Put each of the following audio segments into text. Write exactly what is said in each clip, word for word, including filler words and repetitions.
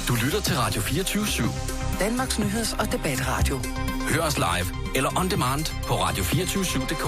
Du lytter til Radio fireogtyve syv. Danmarks nyheds- og debatradio. Hør os live eller on demand på radio to fire syv punktum d k.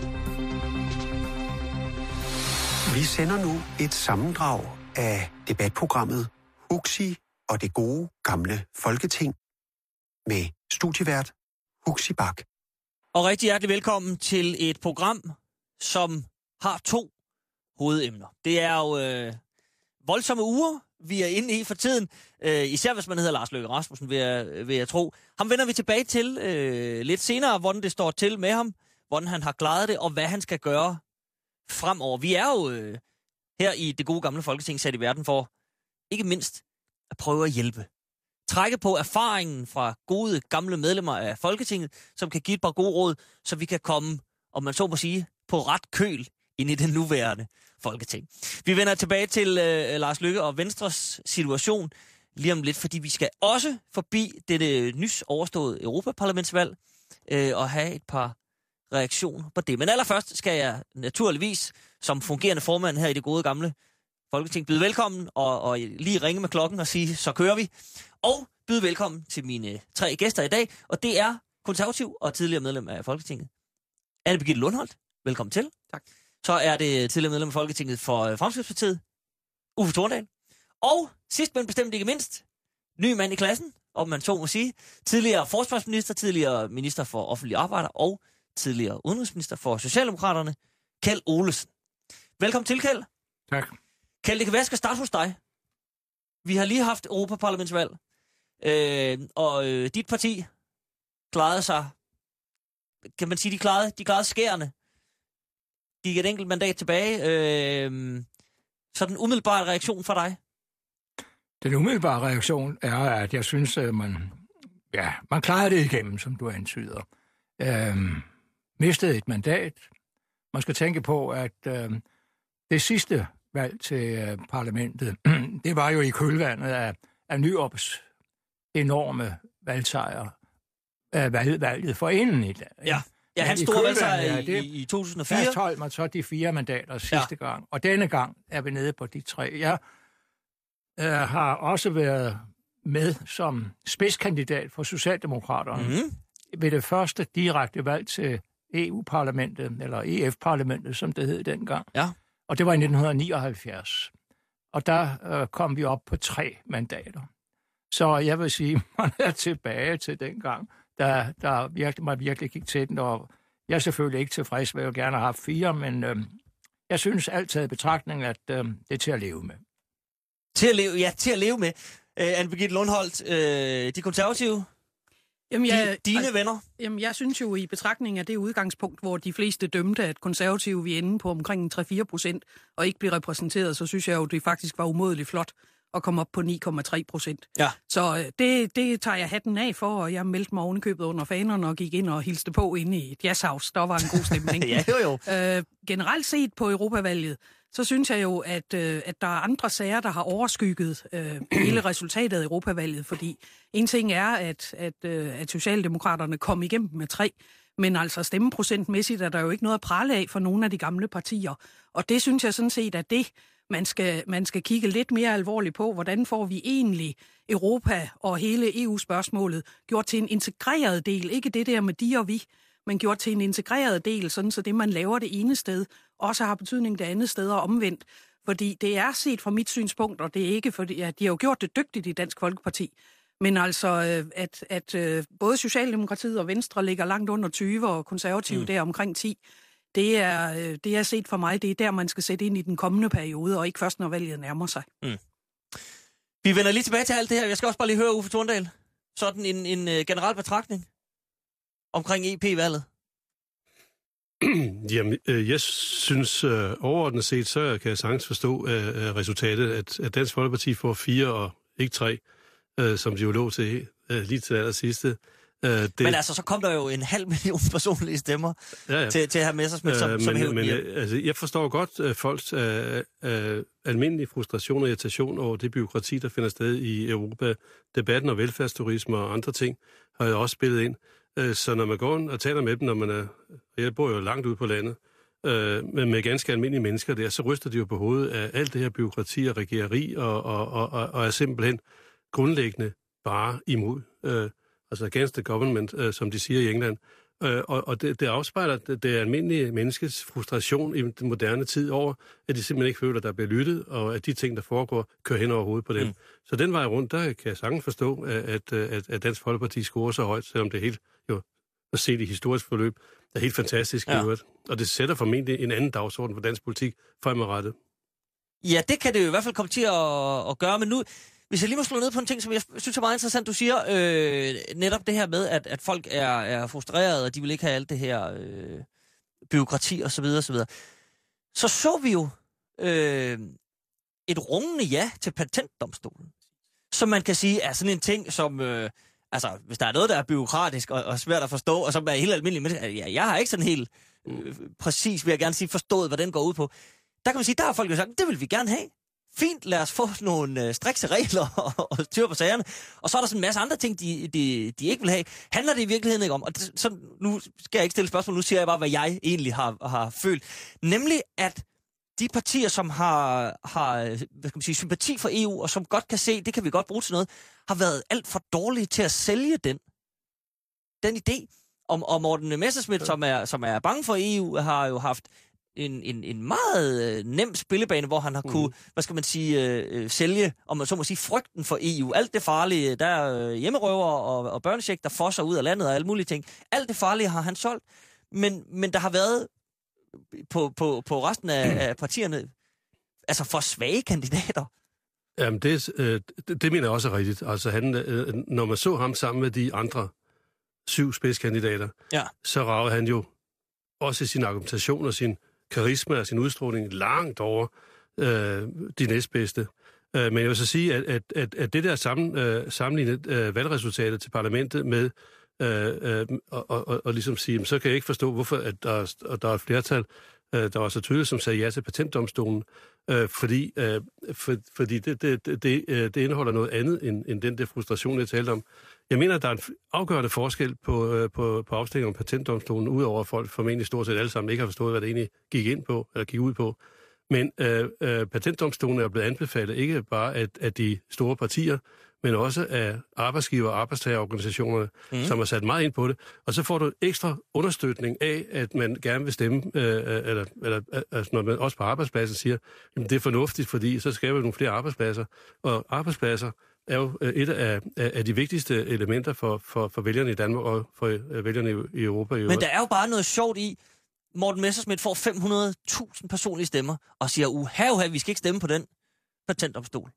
Vi sender nu et sammendrag af debatprogrammet Huxi og det gode gamle Folketing med studievært Huxi Bak. Og rigtig hjertelig velkommen til et program, som har to hovedemner. Det er jo øh, voldsomme uger, vi er inde i for tiden. Øh, især hvis man hedder Lars Løkke Rasmussen, vil jeg, vil jeg tro. Ham vender vi tilbage til øh, lidt senere, hvordan det står til med ham, hvordan han har klaret det, og hvad han skal gøre fremover. Vi er jo øh, her i det gode gamle Folketing sat i verden for, ikke mindst, at prøve at hjælpe. Trække på erfaringen fra gode gamle medlemmer af Folketinget, som kan give et par gode råd, så vi kan komme, om man så må sige, på ret køl ind i den nuværende Folketing. Vi vender tilbage til øh, Lars Løkke og Venstres situation lige om lidt, fordi vi skal også forbi dette nys overståede Europaparlamentsvalg øh, og have et par reaktioner på det. Men allerførst skal jeg naturligvis, som fungerende formand her i det gode gamle Folketing, byde velkommen og, og lige ringe med klokken og sige, så kører vi. Og byde velkommen til mine tre gæster i dag, og det er konservativ og tidligere medlem af Folketinget, Anne Birgitte Lundholt. Velkommen til. Tak. Så er det tidligere medlem af Folketinget for Fremskridtspartiet, Uffe Torndal. Og sidst men bestemt ikke mindst, ny mand i klassen, om man så må sige, tidligere forsvarsminister, tidligere minister for offentlige arbejder og tidligere udenrigsminister for Socialdemokraterne, Kjeld Olesen. Velkommen til, Kjeld. Tak. Kjeld, det kan være, at jeg skal starte hos dig. Vi har lige haft Europaparlamentsvalg, øh, og øh, dit parti klarede sig, kan man sige, de klarede, de klarede skærende. Gik et enkelt mandat tilbage. Øh, så den umiddelbare reaktion fra dig? Den umiddelbare reaktion er, at jeg synes, at man, ja, man klarede det igennem, som du antyder. Øh, mistede et mandat. Man skal tænke på, at øh, det sidste valg til øh, parlamentet, det var jo i kølvandet af, af Nyrups enorme valgsejr af valg, valget for inden i dag. Ja. Ja, hans store valgsejr i, i, i to tusind og fire. Fastholdt man så de fire mandater sidste ja. gang. Og denne gang er vi nede på de tre. Jeg øh, har også været med som spidskandidat for Socialdemokraterne mm-hmm. ved det første direkte valg til E U-parlamentet, eller E F-parlamentet, som det hed dengang. Ja. Og det var i nitten nioghalvfjerds. Og der øh, kom vi op på tre mandater. Så jeg vil sige, man er tilbage til dengang, der, der virkelig, man virkelig gik til den, og jeg er selvfølgelig ikke tilfreds med, at jeg gerne har haft fire, men øh, jeg synes altid i betragtning, at øh, det er til at leve med. Til at leve, ja, til at leve med. Uh, Anne Birgitte Lundholt, uh, de konservative, jamen, jeg, de, dine altså, venner? Jamen, jeg synes jo i betragtning af det udgangspunkt, hvor de fleste dømte, at konservative vi ende på omkring tre til fire procent og ikke bliver repræsenteret, så synes jeg jo, det faktisk var umådeligt flot at komme op på ni komma tre procent. Ja. Så det, det tager jeg hatten af for, og jeg meldte mig ovenikøbet under fanerne og gik ind og hilste på inde i et jazzhouse. Der var en god stemning. ja, jo, jo. Øh, generelt set på Europavalget, så synes jeg jo, at, øh, at der er andre sager, der har overskygget øh, hele resultatet af Europavalget, fordi en ting er, at, at, øh, at Socialdemokraterne kom igennem med tre, men altså stemmeprocentmæssigt er der jo ikke noget at prale af for nogle af de gamle partier. Og det synes jeg sådan set er det, man skal, man skal kigge lidt mere alvorligt på, hvordan får vi egentlig Europa og hele E U-spørgsmålet gjort til en integreret del, ikke det der med de og vi, men gjort til en integreret del, sådan så det, man laver det ene sted, også har betydning det andet sted og omvendt. Fordi det er set fra mit synspunkt, og det er ikke fordi, at de har jo gjort det dygtigt i Dansk Folkeparti, men altså, at, at både Socialdemokratiet og Venstre ligger langt under tyve, og konservative mm. der omkring ti, det er, det er set for mig, det er der, man skal sætte ind i den kommende periode, og ikke først, når valget nærmer sig. Mm. Vi vender lige tilbage til alt det her. Jeg skal også bare lige høre Uffe Torndal. Sådan en, en uh, generel betragtning omkring E P-valget. Jamen, øh, jeg synes øh, overordnet set, så kan jeg sagtens forstå øh, resultatet, at, at Dansk Folkeparti får fire og ikke tre, øh, som de jo lå til øh, lige til allersidste. Øh, det... Men altså, så kom der jo en halv million personlige stemmer ja, ja. til, til at have Messerschmidt som, øh, som men, men altså, jeg forstår godt øh, folks øh, øh, almindelige frustration og irritation over det byråkrati, der finder sted i Europa. Debatten og velfærdsturisme og andre ting har jeg også spillet ind. Øh, så når man går og taler med dem, når man er... Jeg bor jo langt ude på landet, øh, men med ganske almindelige mennesker der, så ryster de jo på hovedet af alt det her byråkrati og regering og, og, og, og, og er simpelthen grundlæggende bare imod, øh, altså against the government, øh, som de siger i England. Øh, og og det, det afspejler det, det almindelige menneskes frustration i den moderne tid over, at de simpelthen ikke føler, at der bliver lyttet, og at de ting, der foregår, kører hen over hovedet på dem. Mm. Så den vej rundt, der kan jeg sagtens forstå, at, at, at Dansk Folkeparti scorer så højt, selvom det er helt, jo, at se det historiske forløb, er helt fantastisk. Ja. Og det sætter formentlig en anden dagsorden for dansk politik fremadrettet. Ja, det kan det jo i hvert fald komme til at, at gøre, men nu, hvis jeg lige må slå ned på en ting, som jeg synes er meget interessant, du siger, øh, netop det her med, at, at folk er, er frustrerede, og de vil ikke have alt det her øh, byråkrati og så videre, og så videre. Så så vi jo øh, et rungende ja til patentdomstolen, som man kan sige er sådan en ting, som, øh, altså, hvis der er noget, der er byråkratisk og, og svært at forstå, og som er helt almindeligt menneske, ja, jeg har ikke sådan helt øh, præcis, vil jeg gerne sige, forstået, hvad den går ud på. Der kan man sige, der har folk jo sagt, det vil vi gerne have. Fint, lad os få nogle øh, strikse regler og, og styr på sagerne. Og så er der sådan en masse andre ting, de, de, de ikke vil have. Handler det i virkeligheden ikke om? Og det, så, nu skal jeg ikke stille spørgsmål, nu siger jeg bare, hvad jeg egentlig har, har følt. Nemlig, at de partier, som har, har hvad skal man sige, sympati for E U, og som godt kan se, det kan vi godt bruge til noget, har været alt for dårlige til at sælge den, den idé. Og, og Morten Messerschmidt, som er, som er bange for E U, har jo haft En, en, en meget øh, nem spillebane, hvor han har kunne, mm. hvad skal man sige, øh, sælge, om man så må sige, frygten for E U. Alt det farlige, der er øh, hjemmerøver og, og børnecheck, der fosser ud af landet og alle mulige ting. Alt det farlige har han solgt, men, men der har været på, på, på resten af, af partierne, altså for svage kandidater. Jamen, det, øh, det, det mener jeg også er rigtigt. Altså, han, øh, når man så ham sammen med de andre syv spidskandidater, ja. Så rager han jo også sin argumentation og sin karisma og sin udstråling langt over øh, de næstbedste. Øh, men jeg vil så sige, at, at, at, at det der sammen, øh, sammenlignet øh, valgresultatet til parlamentet med, øh, øh, og, og, og ligesom sige, så kan jeg ikke forstå, hvorfor at der, at der er et flertal, øh, der var så tydeligt, som sagde ja til patentdomstolen, øh, fordi, øh, for, fordi det, det, det, det indeholder noget andet end, end den der frustration, jeg talte om. Jeg mener, at der er en afgørende forskel på, øh, på, på afstilling om patentdomstolen, udover at folk formentlig stort set alle sammen ikke har forstået, hvad det egentlig gik ind på, eller gik ud på. Men øh, øh, patentdomstolen er blevet anbefalet ikke bare af, af de store partier, men også af arbejdsgiver- og arbejdstagerorganisationerne, mm. som har sat meget ind på det. Og så får du ekstra understøtning af, at man gerne vil stemme, øh, eller, eller altså når man også på arbejdspladsen siger, at det er fornuftigt, fordi så skaber vi nogle flere arbejdspladser. Og arbejdspladser er jo et af, af de vigtigste elementer for, for, for vælgerne i Danmark og for øh, vælgerne i, i Europa. I Men der er jo bare noget sjovt i, Morten Messerschmidt får fem hundrede tusind personlige stemmer og siger, uha, uha, vi skal ikke stemme på den patentdomstol.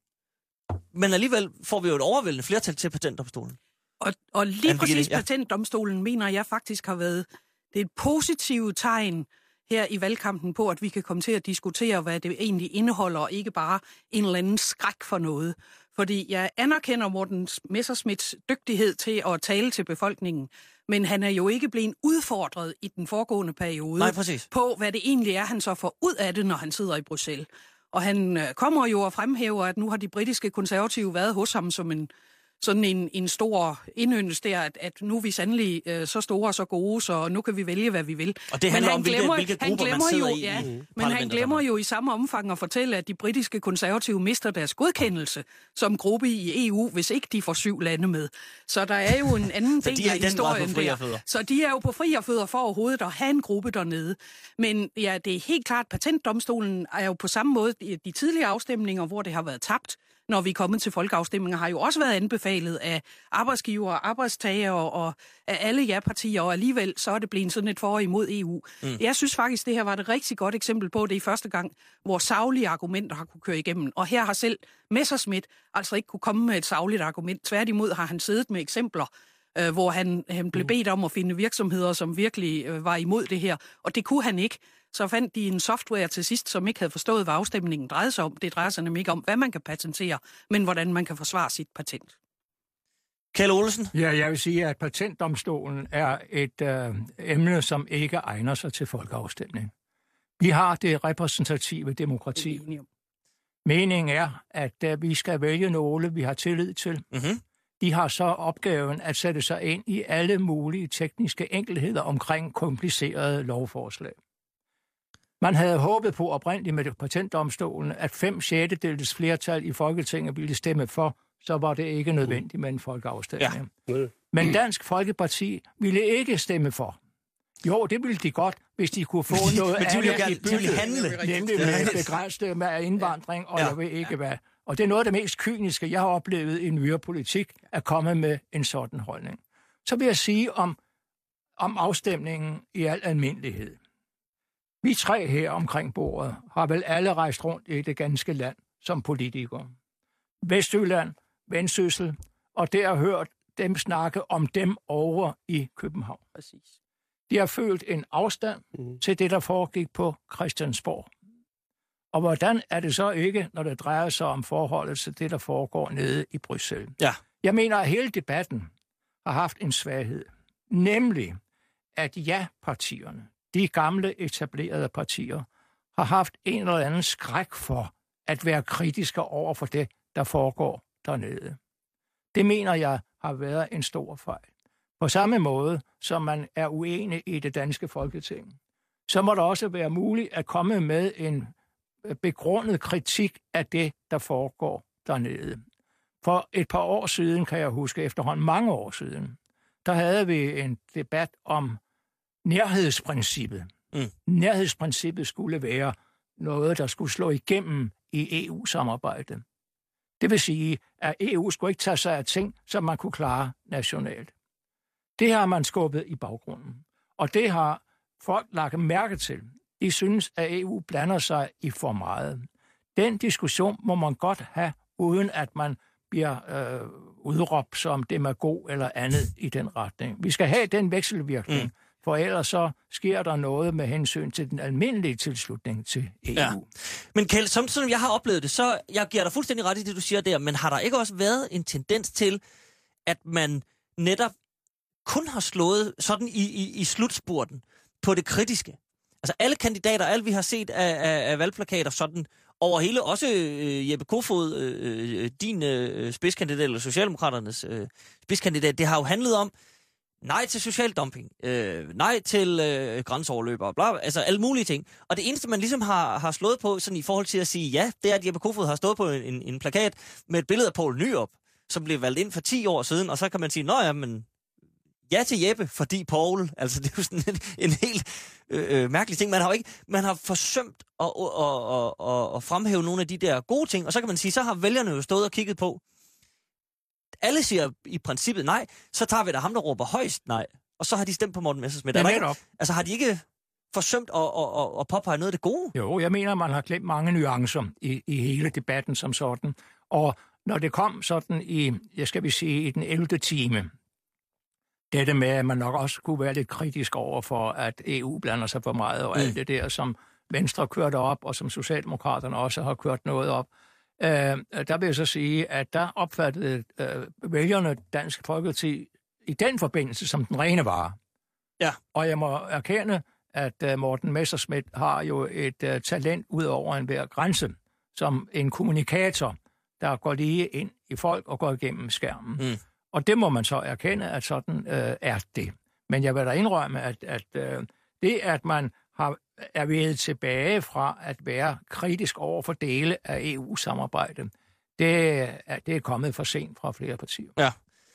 Men alligevel får vi jo et overvældende flertal til patentdomstolen. Og, og lige præcis ja. Patentdomstolen mener jeg faktisk har været det er et positivt tegn her i valgkampen på, at vi kan komme til at diskutere, hvad det egentlig indeholder, og ikke bare en eller anden skræk for noget. Fordi jeg anerkender Morten Messerschmidts dygtighed til at tale til befolkningen, men han er jo ikke blevet udfordret i den foregående periode Nej, på, hvad det egentlig er, han så får ud af det, når han sidder i Bruxelles. Og han kommer jo og fremhæver, at nu har de britiske konservative været hos ham som en sådan en, en stor indøndes der, at, at nu er vi sandelig øh, så store og så gode, så nu kan vi vælge, hvad vi vil. Og det handler om, glemmer, hvilke, hvilke grupper man sidder jo, i. Ja, i men han glemmer jo i samme omfang at fortælle, at de britiske konservative mister deres godkendelse som gruppe i E U, hvis ikke de får syv lande med. Så der er jo en anden del de af historien der. Så de er jo på fri og fødder for overhovedet at have en gruppe dernede. Men ja, det er helt klart, patentdomstolen er jo på samme måde de tidligere afstemninger, hvor det har været tabt, når vi er kommet til folkeafstemninger, har jo også været anbefalet af arbejdsgiver, arbejdstager og af alle ja-partier, og alligevel så er det blevet sådan et for imod E U. Mm. Jeg synes faktisk, det her var et rigtig godt eksempel på, det er første gang, hvor saglige argumenter har kunne køre igennem. Og her har selv Messerschmidt altså ikke kunne komme med et sagligt argument. Tværtimod har han siddet med eksempler, øh, hvor han, han blev bedt om at finde virksomheder, som virkelig øh, var imod det her, og det kunne han ikke. Så fandt de en software til sidst, som ikke havde forstået, hvad afstemningen drejede sig om. Det drejer sig nemlig ikke om, hvad man kan patentere, men hvordan man kan forsvare sit patent. Kjeld Olesen? Ja, jeg vil sige, at patentdomstolen er et øh, emne, som ikke egner sig til folkeafstemning. Vi har det repræsentative demokrati. Det Meningen er, at øh, vi skal vælge nogle, vi har tillid til. Mm-hmm. De har så opgaven at sætte sig ind i alle mulige tekniske enkelheder omkring komplicerede lovforslag. Man havde håbet på oprindeligt med patentdomstolen, at fem sjettedeles flertal i Folketinget ville stemme for så var det ikke nødvendigt med en folkeafstemning. Ja. Men Dansk Folkeparti ville ikke stemme for. Jo, det ville de godt, hvis de kunne få noget Men de ville jo andet gerne- i de ville handle. byttet, nemlig med begrænset med indvandring, og Ja. jeg ved ikke hvad. Og det er noget af det mest kyniske, jeg har oplevet i nyere politik, at komme med en sådan holdning. Så vil jeg sige om, om afstemningen i al almindelighed. Vi tre her omkring bordet har vel alle rejst rundt i det ganske land som politikere. Vestjylland, Vendsyssel, og der har hørt dem snakke om dem over i København. Præcis. De har følt en afstand Mhm. til det, der foregik på Christiansborg. Og hvordan er det så ikke, når det drejer sig om forholdet til det, der foregår nede i Bruxelles? Ja. Jeg mener, at hele debatten har haft en svaghed. Nemlig, at ja-partierne, de gamle etablerede partier, har haft en eller anden skræk for at være kritiske over for det, der foregår dernede. Det mener jeg har været en stor fejl. På samme måde, som man er uenig i det danske Folketing, så må det også være muligt at komme med en begrundet kritik af det, der foregår dernede. For et par år siden, kan jeg huske, efterhånden mange år siden, der havde vi en debat om nærhedsprincippet. Mm. Nærhedsprincippet skulle være noget, der skulle slå igennem i E U-samarbejdet. Det vil sige, at E U skulle ikke tage sig af ting, som man kunne klare nationalt. Det har man skubbet i baggrunden. Og det har folk lagt mærke til. De synes, at E U blander sig i for meget. Den diskussion må man godt have, uden at man bliver øh, udråbt som demagog eller andet i den retning. Vi skal have den vekselvirkning, mm. for ellers så sker der noget med hensyn til den almindelige tilslutning til E U. Ja. Men Kjeld, som, som jeg har oplevet det, så jeg giver dig fuldstændig ret i det, du siger der, men har der ikke også været en tendens til, at man netop kun har slået sådan i, i, i slutspurten på det kritiske? Altså alle kandidater, alt vi har set af, af, af valgplakater sådan over hele, også øh, Jeppe Kofod, øh, din øh, spidskandidat, eller Socialdemokraternes øh, spidskandidat, det har jo handlet om nej til social dumping, øh, nej til øh, grænseoverløbere, bla, altså alle mulige ting. Og det eneste, man ligesom har, har slået på, sådan i forhold til at sige ja, det er, at Jeppe Kofod har stået på en, en plakat med et billede af Poul Nyrup, som blev valgt ind for ti år siden, og så kan man sige, nå ja, men ja til Jeppe, fordi Poul, altså det er jo sådan en, en helt øh, øh, mærkelig ting. Man har jo ikke, man har forsømt at, at, at, at, at fremhæve nogle af de der gode ting, og så kan man sige, så har vælgerne jo stået og kigget på. Alle siger i princippet nej, så tager vi da ham, der råber højst nej, og så har de stemt på Morten Messerschmidt. Ja, netop. Altså har de ikke forsømt at, at, at, at påpege noget af det gode? Jo, jeg mener, man har glemt mange nuancer i, i hele debatten som sådan. Og når det kom sådan i, jeg skal vi sige, i den ellevte time, dette med, at man nok også kunne være lidt kritisk over for, at E U blander sig for meget, og mm. alt det der, som Venstre kørte op, og som Socialdemokraterne også har kørt noget op. Øh, der vil jeg så sige, at der opfattede øh, vælgerne Dansk Folkeparti i den forbindelse som den rene vare. Ja. Og jeg må erkende, at uh, Morten Messerschmidt har jo et uh, talent ud over enhver grænse, som en kommunikator, der går lige ind i folk og går igennem skærmen. Mm. Og det må man så erkende, at sådan uh, er det. Men jeg vil da indrømme, at, at uh, det, at man har er veget tilbage fra at være kritisk over for dele af E U-samarbejdet, det er, det er kommet for sent fra flere partier. Ja.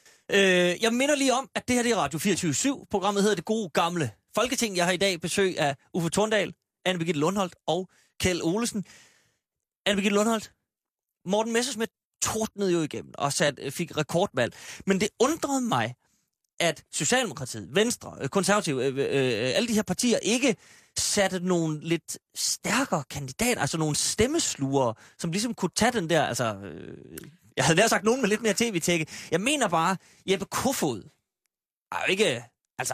Øh, jeg minder lige om, at det her det er Radio fireogtyve syv. Programmet hedder Det Gode Gamle Folketing. Jeg har i dag besøg af Uffe Torndal, Anne Birgitte Lundholt og Kjeld Olesen. Anne Birgitte Lundholt, Morten Messerschmidt tordnede jo igennem og sat, fik rekordvalg. Men det undrede mig, at Socialdemokratiet, Venstre, Konservative, øh, øh, alle de her partier ikke satte nogle lidt stærkere kandidater, altså nogle stemmeslugere, som ligesom kunne tage den der, altså, øh, jeg havde nær sagt nogen med lidt mere tv-tække. Jeg mener bare, Jeppe Kofod er jo ikke, altså...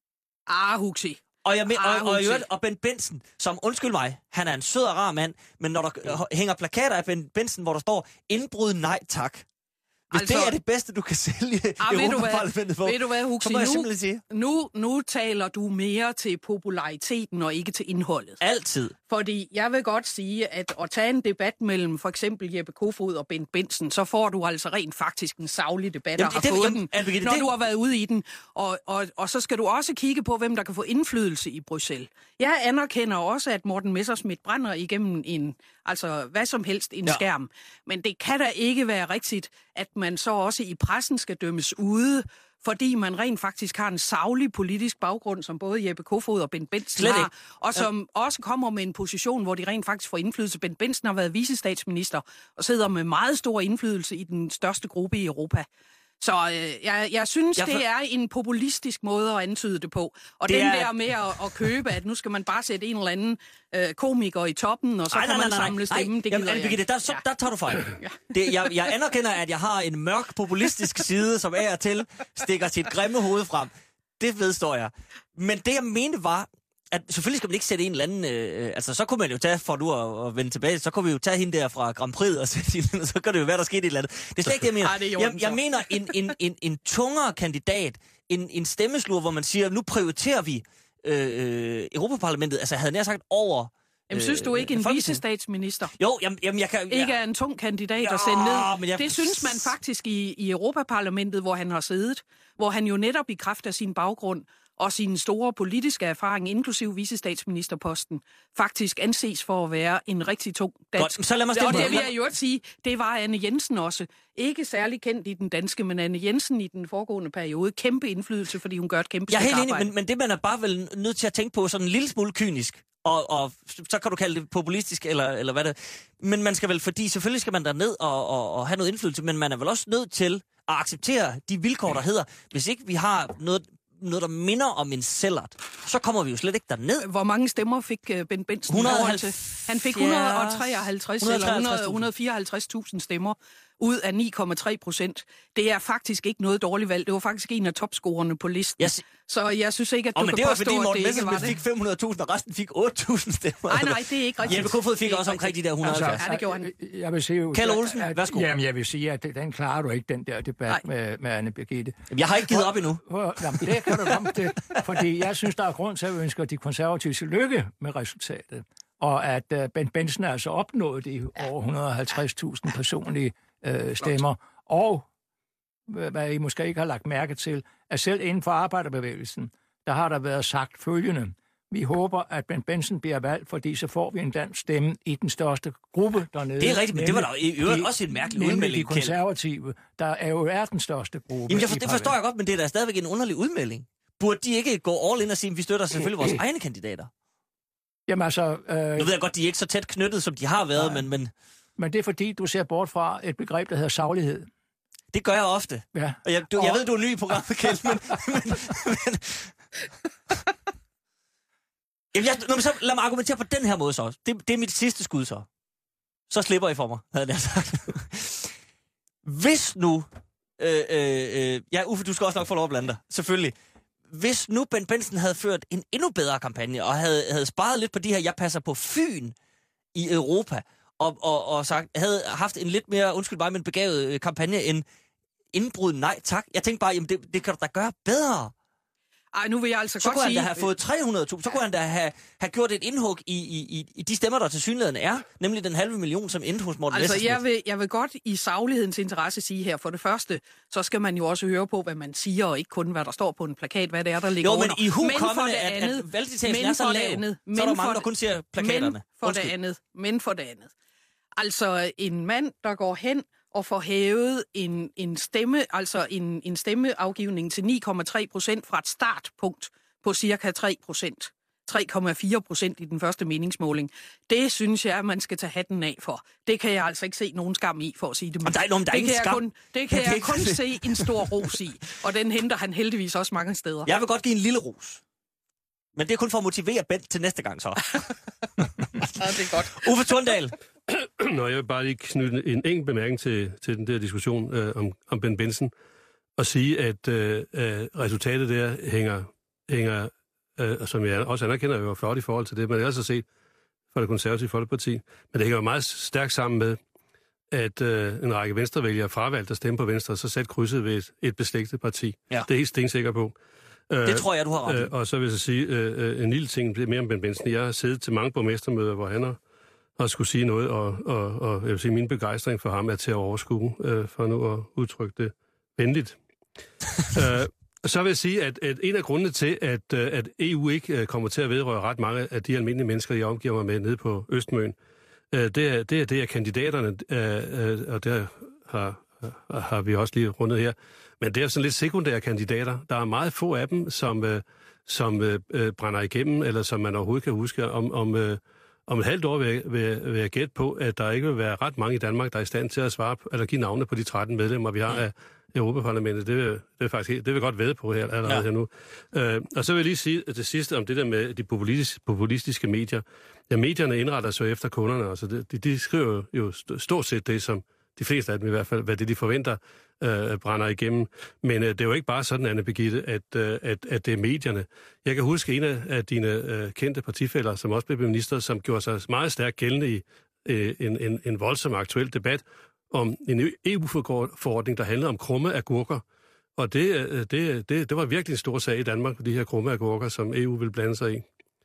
Ah, Huxi. Og, jeg men, ah, og, og, og, og Ben Benson, som, undskyld mig, han er en sød og rar mand, men når der hænger plakater af Ben Benson, hvor der står, indbrud nej tak. Hvis altså, det er det bedste, du kan sælge ah, i Europaparlamentet for, ved du hvad, Huxi, så må jeg nu, simpelthen sige. Nu, nu taler du mere til populariteten og ikke til indholdet. Altid. Fordi jeg vil godt sige, at at tage en debat mellem for eksempel Jeppe Kofod og Bent Benson, så får du altså rent faktisk en saglig debat, jamen, og har det, fået jamen, den, jamen, det, når det, du har været ude i den. Og, og, og så skal du også kigge på, hvem der kan få indflydelse i Bruxelles. Jeg anerkender også, at Morten Messerschmidt brænder igennem en, altså hvad som helst en ja. skærm. Men det kan da ikke være rigtigt, at man så også i pressen skal dømmes ude, fordi man rent faktisk har en saglig politisk baggrund, som både Jeppe Kofod og Bendt Bendtsen har, og som ja. også kommer med en position, hvor de rent faktisk får indflydelse. Bendt Bendtsen har været vicestatsminister og sidder med meget stor indflydelse i den største gruppe i Europa. Så øh, jeg, jeg synes, jeg for... det er en populistisk måde at antyde det på. Og det den er... der med at, at købe, at nu skal man bare sætte en eller anden øh, komiker i toppen, og så ej, kan nej, man nej, samle stemmen. Det Jamen, Birgitte, der, så, ja. der tager du fejl. Ja. Det, jeg, jeg anerkender, at jeg har en mørk populistisk side, som af og til stikker sit grimme hoved frem. Det vedstår jeg. Men det, jeg mente var, at selvfølgelig skal man ikke sætte en eller anden... Øh, altså, så kunne man jo tage, for du at, at vende tilbage, så kunne vi jo tage hende der fra Grand Prix og sætte hende, så kan det jo være, der skete et eller andet. Det er slet ikke det, jeg mener. Ej, det jeg, jeg mener en, en, en, en tungere kandidat, en, en stemmeslur, hvor man siger, nu prioriterer vi øh, Europaparlamentet, altså havde nær sagt over... Jamen, synes du ikke, en vicestatsminister? Jo, jamen, jamen jeg kan... Jeg... Ikke er en tung kandidat ja, at sende ned. Jeg... Det synes man faktisk i, i Europaparlamentet, hvor han har siddet, hvor han jo netop i kraft af sin baggrund og sin store politiske erfaring, inklusive vicestatsministerposten, faktisk anses for at være en rigtig tung dansk. Godt, så lad mig stille og det vil jeg jo sige, det var Anne Jensen også. Ikke særlig kendt i den danske, men Anne Jensen i den foregående periode. Kæmpe indflydelse, fordi hun gør et kæmpe stykke arbejde. Jeg er helt enig, men, men det man er bare vel nødt til at tænke på sådan en lille smule kynisk, og, og så kan du kalde det populistisk, eller, eller hvad det men man skal vel, fordi selvfølgelig skal man der ned og, og, og have noget indflydelse, men man er vel også nødt til at acceptere de vilkår, der hedder, hvis ikke vi har noget... noget, der minder om en cellert, så kommer vi jo slet ikke derned. Hvor mange stemmer fik uh, Bendt Bendtsen? hundrede og halvfjerds Han fik et hundrede og treoghalvtreds eller et hundrede og fireoghalvtreds tusind stemmer ud af ni komma tre procent. Det er faktisk ikke noget dårligt valg. Det var faktisk en af topscorerne på listen. Yes. Så jeg synes ikke, at du oh, kan påstå, fordi, at det ikke var det. fik fem hundrede tusind, og resten fik otte tusind stemmer. Nej, nej, det er ikke rigtigt. Jeppe Kofod fik også omkring de der et hundrede og halvfjerds. Altså, ja, det gjorde han. Jeg vil sige jo... Kjeld Olsen, at, værsgo. Jamen, jeg vil sige, at den klarer du ikke, den der debat med, med Anne Birgitte. Jamen, jeg har ikke givet op endnu. Jamen, det kan du komme til, fordi jeg synes, der er grund til at ønske de konservative til lykke med resultatet. Og at uh, Bendt Bendtsen altså opnået de over et hundrede og halvtreds tusind personlige uh, stemmer. Og, hvad I måske ikke har lagt mærke til, at selv inden for arbejderbevægelsen, der har der været sagt følgende. Vi håber, at Bendt Bendtsen bliver valgt, fordi så får vi en dansk stemme i den største gruppe dernede. Det er rigtigt, men det var da i øvrigt også en mærkelig udmelding. Nemlig de konservative, der er jo er den største gruppe. Jamen, jeg for, det forstår jeg godt, men det er da stadigvæk en underlig udmelding. Burde de ikke gå all in og sige, at vi støtter selvfølgelig vores egne kandidater? Jamen altså... Øh, nu ved jeg godt, de er ikke så tæt knyttet, som de har været, nej, men, men... Men det er fordi, du ser bort fra et begreb, der hedder saglighed. Det gør jeg ofte. Ja. Og jeg, du, og... jeg ved, du er ny i programmet, Kjeld, men... men, men... Jamen, jeg, nå, men så lad mig argumentere på den her måde så. Det, det er mit sidste skud så. Så slipper I for mig, havde jeg sagt. Hvis nu... Øh, øh, øh, ja, Uffe, du skal også nok få lov at blande dig. Selvfølgelig. Hvis nu Bendt Bendtsen havde ført en endnu bedre kampagne, og havde, havde sparet lidt på de her, jeg passer på Fyn i Europa, og, og, og sagt, havde haft en lidt mere, undskyld mig, men begavet kampagne end indbrud, nej tak. Jeg tænkte bare, jamen det, det kan du da gøre bedre. Ej, nu vil jeg altså så godt sige... Så kunne han da have fået tre hundrede tusind, så kunne han da have, have gjort et indhug i, i, i de stemmer, der til synligheden er, nemlig den halve million, som endte hos Morten Altså, Messerschmidt. jeg vil, jeg vil godt i saglighedens interesse sige her, for det første, så skal man jo også høre på, hvad man siger, og ikke kun, hvad der står på en plakat, hvad det er, der ligger jo, men under. I hukommende, at, at valgdeltagelsen er så lav, andet, så er der mange, der kun siger plakaterne. Men for Undskyld. det andet, men for det andet. Altså, en mand, der går hen og får hævet en, en stemme, altså en, en stemmeafgivning til ni komma tre procent fra et startpunkt på cirka tre procent. tre komma fire procent i den første meningsmåling. Det synes jeg, man skal tage hatten af for. Det kan jeg altså ikke se nogen skam i, for at sige det. Men der er, nogen, der er det, kan skam. Kun, det kan jeg kun se en stor ros i. Og den henter han heldigvis også mange steder. Jeg vil godt give en lille ros. Men det er kun for at motivere Bent til næste gang, så. Ja, det er godt. Uffe Thorndal. Nå, jeg vil bare lige knytte en enkelt bemærkning til, til den der diskussion øh, om, om Bendt Bendtsen, og sige, at øh, resultatet der hænger, hænger øh, som jeg også anerkender, jo flot i forhold til det, man ellers har set fra det konservative Folkeparti, men det hænger jo meget stærkt sammen med, at øh, en række venstrevælgere fravalgte at stemme på Venstre, og så sætte krydset ved et, et beslægtet parti. Ja. Det er helt stensikker på. Det tror jeg, du har ret i. Øh, og så vil jeg sige, øh, en lille ting mere om Bendt Bendtsen. Jeg har siddet til mange borgmestermøder, hvor han har, har skulle sige noget, og, og, og jeg vil sige, min begejstring for ham er til at overskue, øh, for nu at udtrykke det venligt. øh, så vil jeg sige, at, at en af grundene til, at, at E U ikke kommer til at vedrøre ret mange af de almindelige mennesker, jeg omgiver mig med nede på Østmøen, øh, det, er, det er det, at kandidaterne, øh, øh, og det har har vi også lige rundet her. Men det er sådan lidt sekundære kandidater. Der er meget få af dem, som, øh, som øh, brænder igennem, eller som man overhovedet kan huske. Om, om, øh, om et halvt år vil, vil, vil jeg gætte på, at der ikke vil være ret mange i Danmark, der er i stand til at svare på, eller give navne på de tretten medlemmer, vi har af Europaparlamentet. Det vil, det vil faktisk det vil godt væde på her, allerede ja. her nu. Øh, og så vil jeg lige sige det sidste om det der med de populistiske, populistiske medier. Ja, medierne indretter sig efter kunderne. Altså de, de skriver jo stort set det, som de fleste af dem i hvert fald, hvad det de forventer, øh, brænder igennem. Men øh, det er jo ikke bare sådan, Anne Birgitte, at, øh, at, at det er medierne. Jeg kan huske en af dine øh, kendte partifæller, som også blev minister, som gjorde sig meget stærkt gældende i øh, en, en, en voldsom aktuel debat om en E U-forordning, der handlede om krumme agurker. Og det, det, det, det var virkelig en stor sag i Danmark, de her krumme agurker, som E U ville blande sig i.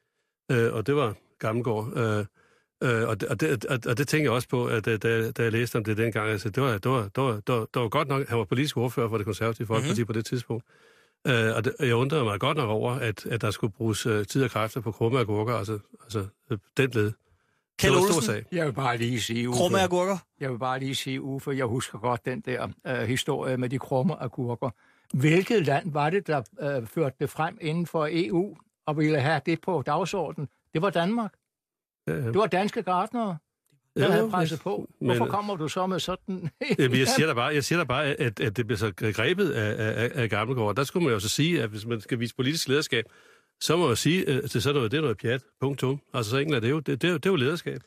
Øh, og det var Gammelgaard. Øh, øh, og, det, og, det, og, og det tænker jeg også på, at da, da jeg læste om det dengang, altså, det, var, det, var, det, var, det, var, det var godt nok, han var politisk ordfører for Det Konservative Folkeparti mm-hmm. på det tidspunkt. Øh, og det, jeg undrede mig godt nok over, at, at der skulle bruges uh, tid og kræfter på krumme agurker, altså, altså den led. Kjeld Olsen, jeg vil bare lige sige, Uffe, krumme agurker. Jeg vil bare lige sige, Uffe, jeg husker godt den der uh, historie med de krumme agurker. Hvilket land var det, der uh, førte det frem inden for E U og ville have det på dagsordenen? Det var Danmark. Ja, ja. Det var danske gartnere, der ja, havde presset på. Hvorfor men, kommer du så med sådan... Jamen, jeg siger da bare, jeg siger da bare at, at det bliver så grebet af, af, af Gammelgaard. Der skulle man jo så sige, at hvis man skal vise politisk lederskab, så må jeg sige, at så er det, det er noget pjat. Punktum. Altså, så enkelt er det jo. Det, det, er, det er jo lederskab,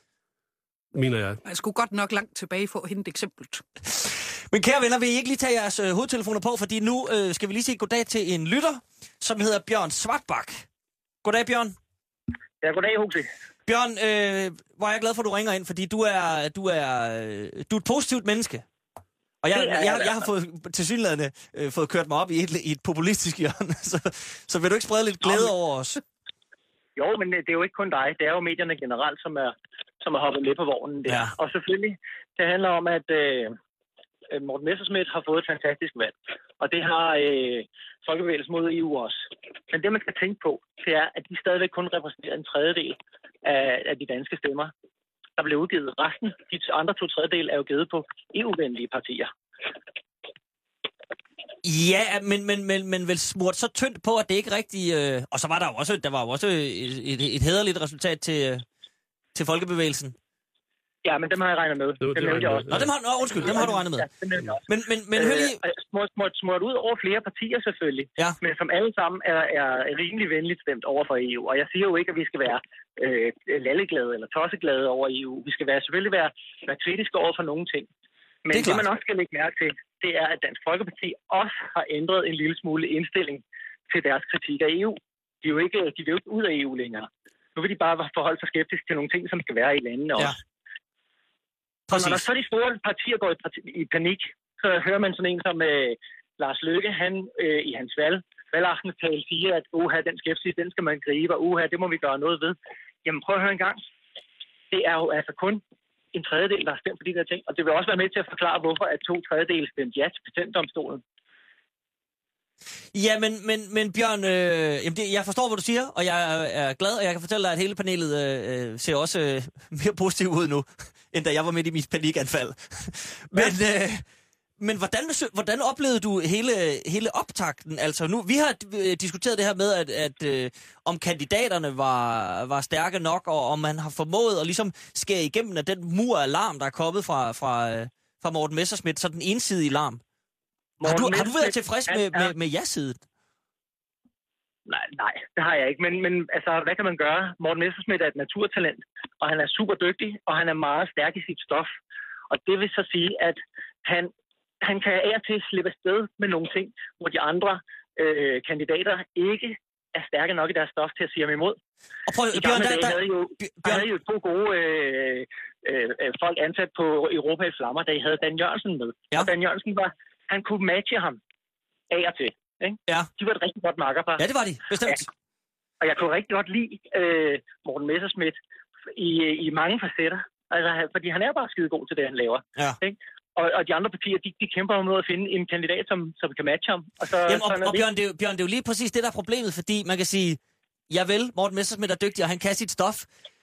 mener jeg. Jeg skulle godt nok langt tilbage for at hente eksemplet. Men kære venner, vil I ikke lige tage jeres øh, hovedtelefoner på, fordi nu øh, skal vi lige sige goddag til en lytter, som hedder Bjørn Svartbak. Goddag, Bjørn. Ja, goddag, Huxi. Bjørn, øh, hvor er jeg glad for, at du ringer ind, fordi du er, du er, du er et positivt menneske. Og jeg, jeg, jeg, jeg har fået tilsyneladende øh, fået kørt mig op i et, i et populistisk hjørne, så, så vil du ikke sprede lidt glæde over os? Jo, men det er jo ikke kun dig. Det er jo medierne generelt, som er, som er hoppet med på vognen der. Ja. Og selvfølgelig, det handler om, at øh, Morten Messerschmidt har fået et fantastisk valg. Og det har øh, Folkebevægelsen mod E U også. Men det, man skal tænke på, det er, at de stadigvæk kun repræsenterer en tredjedel af, af de danske stemmer, der blev udgivet. Resten, de andre to tredjedel, er jo givet på E U-venlige partier. Ja, men, men, men, men vel smurt så tyndt på, at det ikke rigtig... Øh... Og så var der jo også, der var jo også et, et, et hæderligt resultat til, til Folkebevægelsen. Ja, men dem har jeg regnet med. Det, dem nævnte jeg også. Nå, dem har, nå, undskyld, dem har du regnet med. Ja, dem nævnte jeg også. Men, men, men hør lige... Øh, smurt, smurt, smurt ud over flere partier selvfølgelig, ja. Men som alle sammen er, er rimelig venligt stemt over for E U. Og jeg siger jo ikke, at vi skal være øh, lalleglade eller tosseglade over E U. Vi skal være, selvfølgelig være, være kritiske over for nogle ting. Men det, det, man også skal lægge mærke til, det er, at Dansk Folkeparti også har ændret en lille smule indstilling til deres kritik af E U. De er jo ikke, de vil jo ikke ud af E U længere. Nu vil de bare forholde sig skeptisk til nogle ting, som skal være i landene også. Ja. Og når der så de store partier går i, i panik, så hører man sådan en som øh, Lars Løkke, han øh, i hans valg, valgaftentale siger, at uha, den skepsis, den skal man gribe, og uha, det må vi gøre noget ved. Jamen prøv at høre en gang. Det er jo altså kun en tredjedel, der har stemt for de der ting, og det vil også være med til at forklare, hvorfor at to tredjedel stemte ja til patentdomstolen. Ja, men, men, men Bjørn, øh, jamen det, jeg forstår, hvad du siger, og jeg er glad, og jeg kan fortælle dig, at hele panelet øh, ser også øh, mere positivt ud nu, end da jeg var midt i mit panikanfald. men øh, men hvordan, hvordan oplevede du hele, hele optakten? Altså nu, vi har diskuteret det her med, at, at øh, om kandidaterne var, var stærke nok, og om man har formået at ligesom skære igennem af den mur af larm, der er kommet fra, fra, fra Morten Messerschmidt, så den ensidige larm. Har du, har du været tilfreds med, med, med ja-siden? Nej, nej, det har jeg ikke. Men, men altså, hvad kan man gøre? Morten Messerschmidt er et naturtalent, og han er super dygtig, og han er meget stærk i sit stof. Og det vil så sige, at han, han kan af og til slippe afsted med nogle ting, hvor de andre øh, kandidater ikke er stærke nok i deres stof til at sige ham imod. Og prøv, I Bjørn, der, der, havde jo, Bjørn... havde jo to gode øh, øh, folk ansat på Europa i Flammer, da I havde Dan Jørgensen med. Ja. Og Dan Jørgensen var... Han kunne matche ham af og til. Ikke? Ja. De var et rigtig godt makkerpar. Ja, det var de. Bestemt. Ja. Og jeg kunne rigtig godt lide øh, Morten Messerschmidt i, i mange facetter. Altså, fordi han er bare skide god til det, han laver. Ja. Ikke? Og, og de andre partier, de, de kæmper om noget at finde en kandidat, som, som kan matche ham. Og, så, Jamen, og, og Bjørn, det er, Bjørn, det er jo lige præcis det, der er problemet, fordi man kan sige, ja vel, Morten Messerschmidt er dygtig, og han kan sit stof.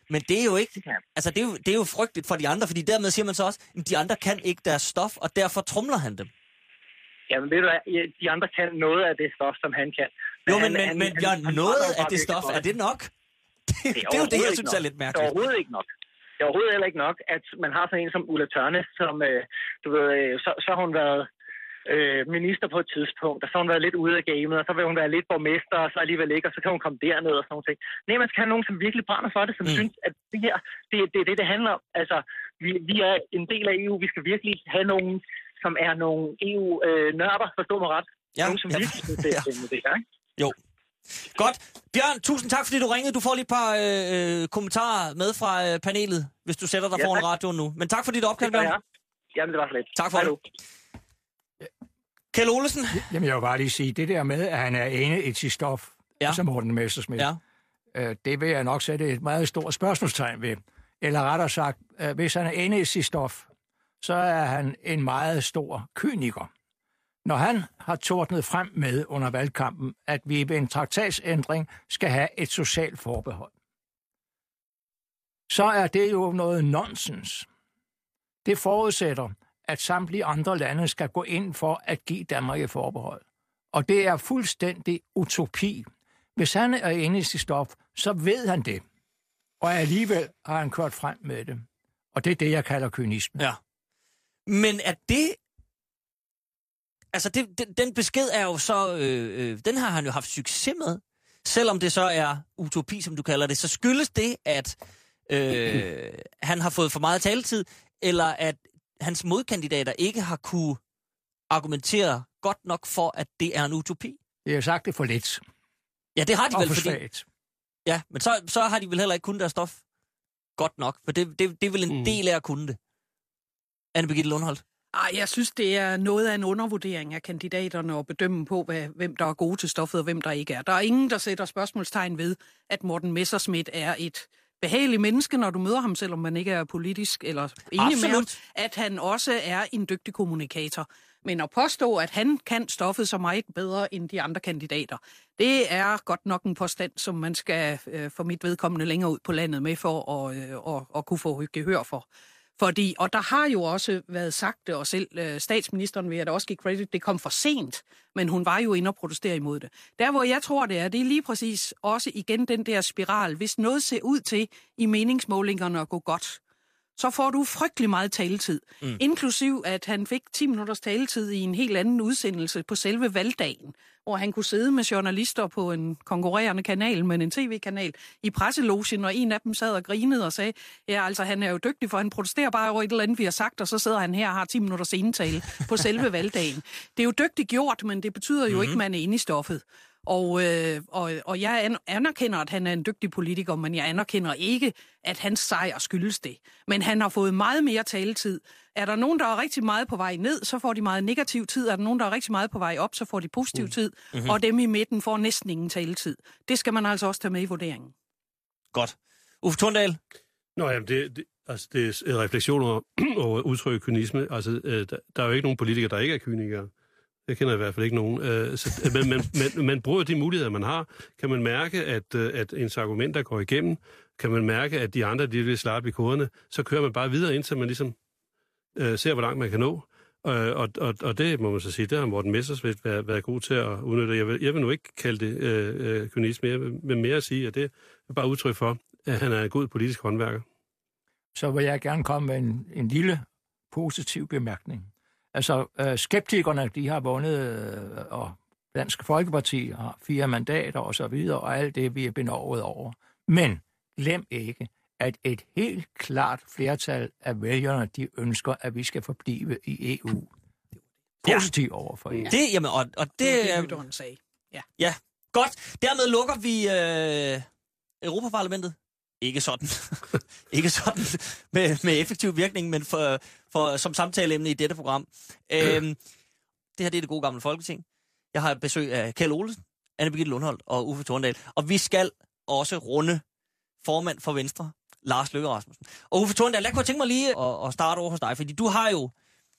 Men det er jo ikke, altså det er jo, det er jo frygteligt for de andre, fordi dermed siger man så også, at de andre kan ikke deres stof, og derfor tromler han dem. Jamen ved du hvad, de andre kan noget af det stof, som han kan. Men jo, men, han, men, han, men han, Bjørn, han, noget af det stof, er det nok? Det, det, er, det er jo det, jeg synes nok. Er lidt mærkeligt. Det er overhovedet ikke nok. Det er overhovedet heller ikke nok, at man har sådan en som Ulla Tørnæs, som, øh, du ved, øh, så, så har hun været øh, minister på et tidspunkt, og så har hun været lidt ude af gamet, og så vil hun være lidt borgmester, og så alligevel ikke, og så kan hun komme derned og sådan noget ting. Nej, man skal have nogen, som virkelig brænder for det, som mm. synes, at det her, det er det, det, det handler om. Altså, vi, vi er en del af E U, vi skal virkelig have nogen, som er nogle E U-nørder, forstå mig ret. Ja, nogen, som ja. virkelig synes, det, ja. det, det, det er, ikke? Jo. Godt. Bjørn, tusind tak, fordi du ringede. Du får lige et par øh, kommentarer med fra øh, panelet, hvis du sætter dig ja, foran radioen nu. Men tak for dit opkald, Bjørn. Ja. Jamen, det var så lidt. Tak for Hallo. det. Kjeld Olesen? Jamen, jeg vil bare lige sige, det der med, at han er ene i sit stof, ja. som Morten Messerschmidt, ja. øh, det vil jeg nok sætte et meget stort spørgsmålstegn ved. Eller rettere sagt, øh, hvis han er ene i sit stof, så er han en meget stor kyniker. Når han har tordnet frem med under valgkampen, at vi ved en traktatsændring skal have et socialt forbehold, så er det jo noget nonsens. Det forudsætter, at samtlige andre lande skal gå ind for at give Danmark et forbehold. Og det er fuldstændig utopi. Hvis han er inde i sit stof, så ved han det. Og alligevel har han kørt frem med det. Og det er det, jeg kalder kynisme. Ja. Men er det... Altså, det, den, den besked er jo så... Øh, øh, den har han jo haft succes med. Selvom det så er utopi, som du kalder det, så skyldes det, at øh, han har fået for meget taletid, eller at hans modkandidater ikke har kunne argumentere godt nok for, at det er en utopi? Det er sagt det for lidt. Ja, det har de og vel, for fordi... svagt. Ja, men så, så har de vel heller ikke kunnet deres stof godt nok, for det, det, det er vel en mm. del af at kunne det. Anne Birgitte Lundholt? Ej, jeg synes, det er noget af en undervurdering af kandidaterne at bedømme på, hvad, hvem der er gode til stoffet og hvem der ikke er. Der er ingen, der sætter spørgsmålstegn ved, at Morten Messerschmidt er et behageligt menneske, når du møder ham, selvom man ikke er politisk eller enig Absolut. med ham, at han også er en dygtig kommunikator. Men at påstå, at han kan stoffet så meget bedre end de andre kandidater, det er godt nok en påstand, som man skal øh, for mit vedkommende længere ud på landet med for at, øh, og, og kunne få gehør for. Fordi, og der har jo også været sagt, og selv øh, statsministeren vil jeg da også give credit, det kom for sent, men hun var jo inde og protestere imod det. Der, hvor jeg tror, det er, det er lige præcis også igen den der spiral. Hvis noget ser ud til i meningsmålingerne at gå godt, så får du frygtelig meget taletid. Mm. Inklusiv, at han fik ti minutters taletid i en helt anden udsendelse på selve valgdagen, hvor han kunne sidde med journalister på en konkurrerende kanal, men en tv-kanal, i presselogen, og en af dem sad og grinede og sagde, ja, altså han er jo dygtig, for han protesterer bare over et eller andet, vi har sagt, og så sidder han her og har ti minutters indtale på selve valgdagen. Det er jo dygtigt gjort, men det betyder jo mm-hmm. ikke, at man er inde i stoffet. Og, øh, og, og jeg anerkender, at han er en dygtig politiker, men jeg anerkender ikke, at hans sejr skyldes det. Men han har fået meget mere taletid. Er der nogen, der er rigtig meget på vej ned, så får de meget negativ tid. Er der nogen, der er rigtig meget på vej op, så får de positiv mm. tid. Mm-hmm. Og dem i midten får næsten ingen taletid. Det skal man altså også tage med i vurderingen. Godt. Uffe Thorndal? Nå, jamen, det, det, altså, det er refleksioner over udtryk kynisme. Altså, øh, der, der er jo ikke nogen politikere, der ikke er kynikere. Jeg kender i hvert fald ikke nogen. Øh, så, men man, man, man bruger de muligheder, man har. Kan man mærke, at, at ens argumenter går igennem? Kan man mærke, at de andre de vil slappe i koderne? Så kører man bare videre, indtil man ligesom øh, ser, hvor langt man kan nå. Øh, og, og, og det må man så sige, det har Morten Messerschmidt været, været god til at udnytte. Jeg vil, jeg vil nu ikke kalde det øh, kynisme. Jeg vil mere sige, at det er bare udtryk for, at han er en god politisk håndværker. Så vil jeg gerne komme med en, en lille positiv bemærkning. Altså, øh, skeptikerne, de har vundet, øh, og Dansk Folkeparti har fire mandater og så videre, og alt det, vi er benovet over. Men glem ikke, at et helt klart flertal af vælgerne, de ønsker, at vi skal forblive i E U. Positivt over for E U. Det, jamen, og, og det... Det er det, sagde. Ja. Ja, godt. Dermed lukker vi øh, Europaparlamentet. Ikke sådan. Ikke sådan med, med effektiv virkning, men for, for, som samtaleemne i dette program. Øhm, det her det er det gode gamle Folketing. Jeg har besøg af Kjeld Olesen, Anne Birgitte Lundholt og Uffe Thorndal. Og vi skal også runde formand for Venstre, Lars Løkke Rasmussen. Og Uffe Thorndal, jeg kunne tænke mig lige at, at starte over hos dig, fordi du har jo,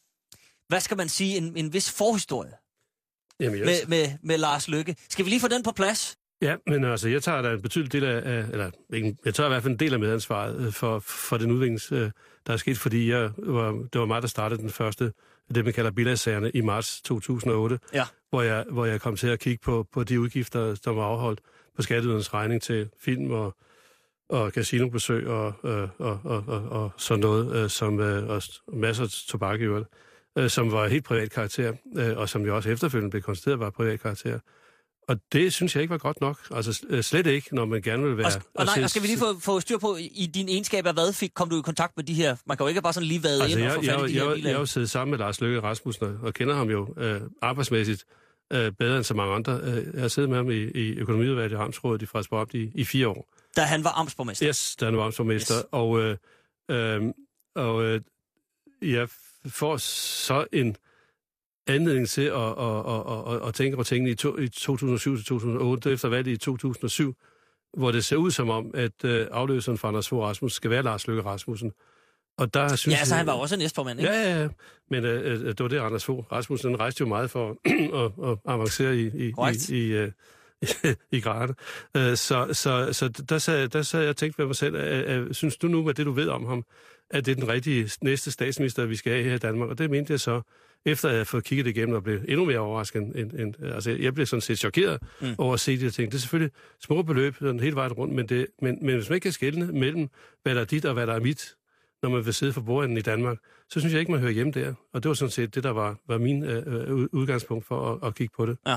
hvad skal man sige, en, en vis forhistorie Jamen, yes. med, med, med Lars Løkke. Skal vi lige få den på plads? Ja, men altså, jeg tager da en betydelig del af, eller jeg tager i hvert fald en del af medansvaret for, for den udvikling, der er sket, fordi jeg var, det var mig, der startede den første, det man kalder bilagssagerne i marts to tusind og otte, ja. hvor, jeg, hvor jeg kom til at kigge på, på de udgifter, der var afholdt på skatteydernes regning til film og, og casinobesøg og, og, og, og, og sådan noget, som, og masser af tobak i øvrigt, som var helt privat karakter, og som jo også efterfølgende blev konstateret var privat karakter. Og det synes jeg ikke var godt nok. Altså slet ikke, når man gerne vil være... Og, og nej, og skal vi lige få, få styr på, i din egenskab af hvad fik, kom du i kontakt med de her... Man kan jo ikke bare sådan lige vade altså, ind og få fat i de her bilag. Jeg har jo siddet sammen med Lars Løkke Rasmussen og kender ham jo øh, arbejdsmæssigt øh, bedre end så mange andre. Jeg har siddet med ham i, i økonomiudvalget i Amtsrådet i Frederiksborg i, i fire år. Da han var amtsborgmester? Yes, da han var amtsborgmester. Yes. Og, øh, øh, og øh, jeg får så en... anledning til at, at, at, at, at tænke på tingene i, to, i to tusind og syv til to tusind og otte, efter valget i to tusind og syv, hvor det ser ud som om, at uh, afløseren for Anders Fogh Rasmussen skal være Lars Løkke Rasmussen. Og der synes ja, så han var også næstformand, ikke? Ja, ja, ja. Men uh, det var det, Anders Fogh Rasmussen rejste jo meget for at, at avancere i, i, i, i, uh, i graderne. Uh, så så, så der, sad, der sad jeg og tænkte ved mig selv, uh, uh, synes du nu, med det du ved om ham, at det er den rigtige næste statsminister, vi skal have her i Danmark? Og det mente jeg så, efter at jeg fået kigget det igennem og blev endnu mere overrasket end... end altså, jeg blev sådan set chokeret mm. over at se de her ting. Det er selvfølgelig små beløb, sådan hele vejen rundt, men, det, men, men hvis man ikke kan skelne mellem, hvad der er dit og hvad der er mit, når man vil sidde for bordenden i Danmark, så synes jeg ikke, man hører hjemme der. Og det var sådan set det, der var, var min øh, udgangspunkt for at, at kigge på det. Ja.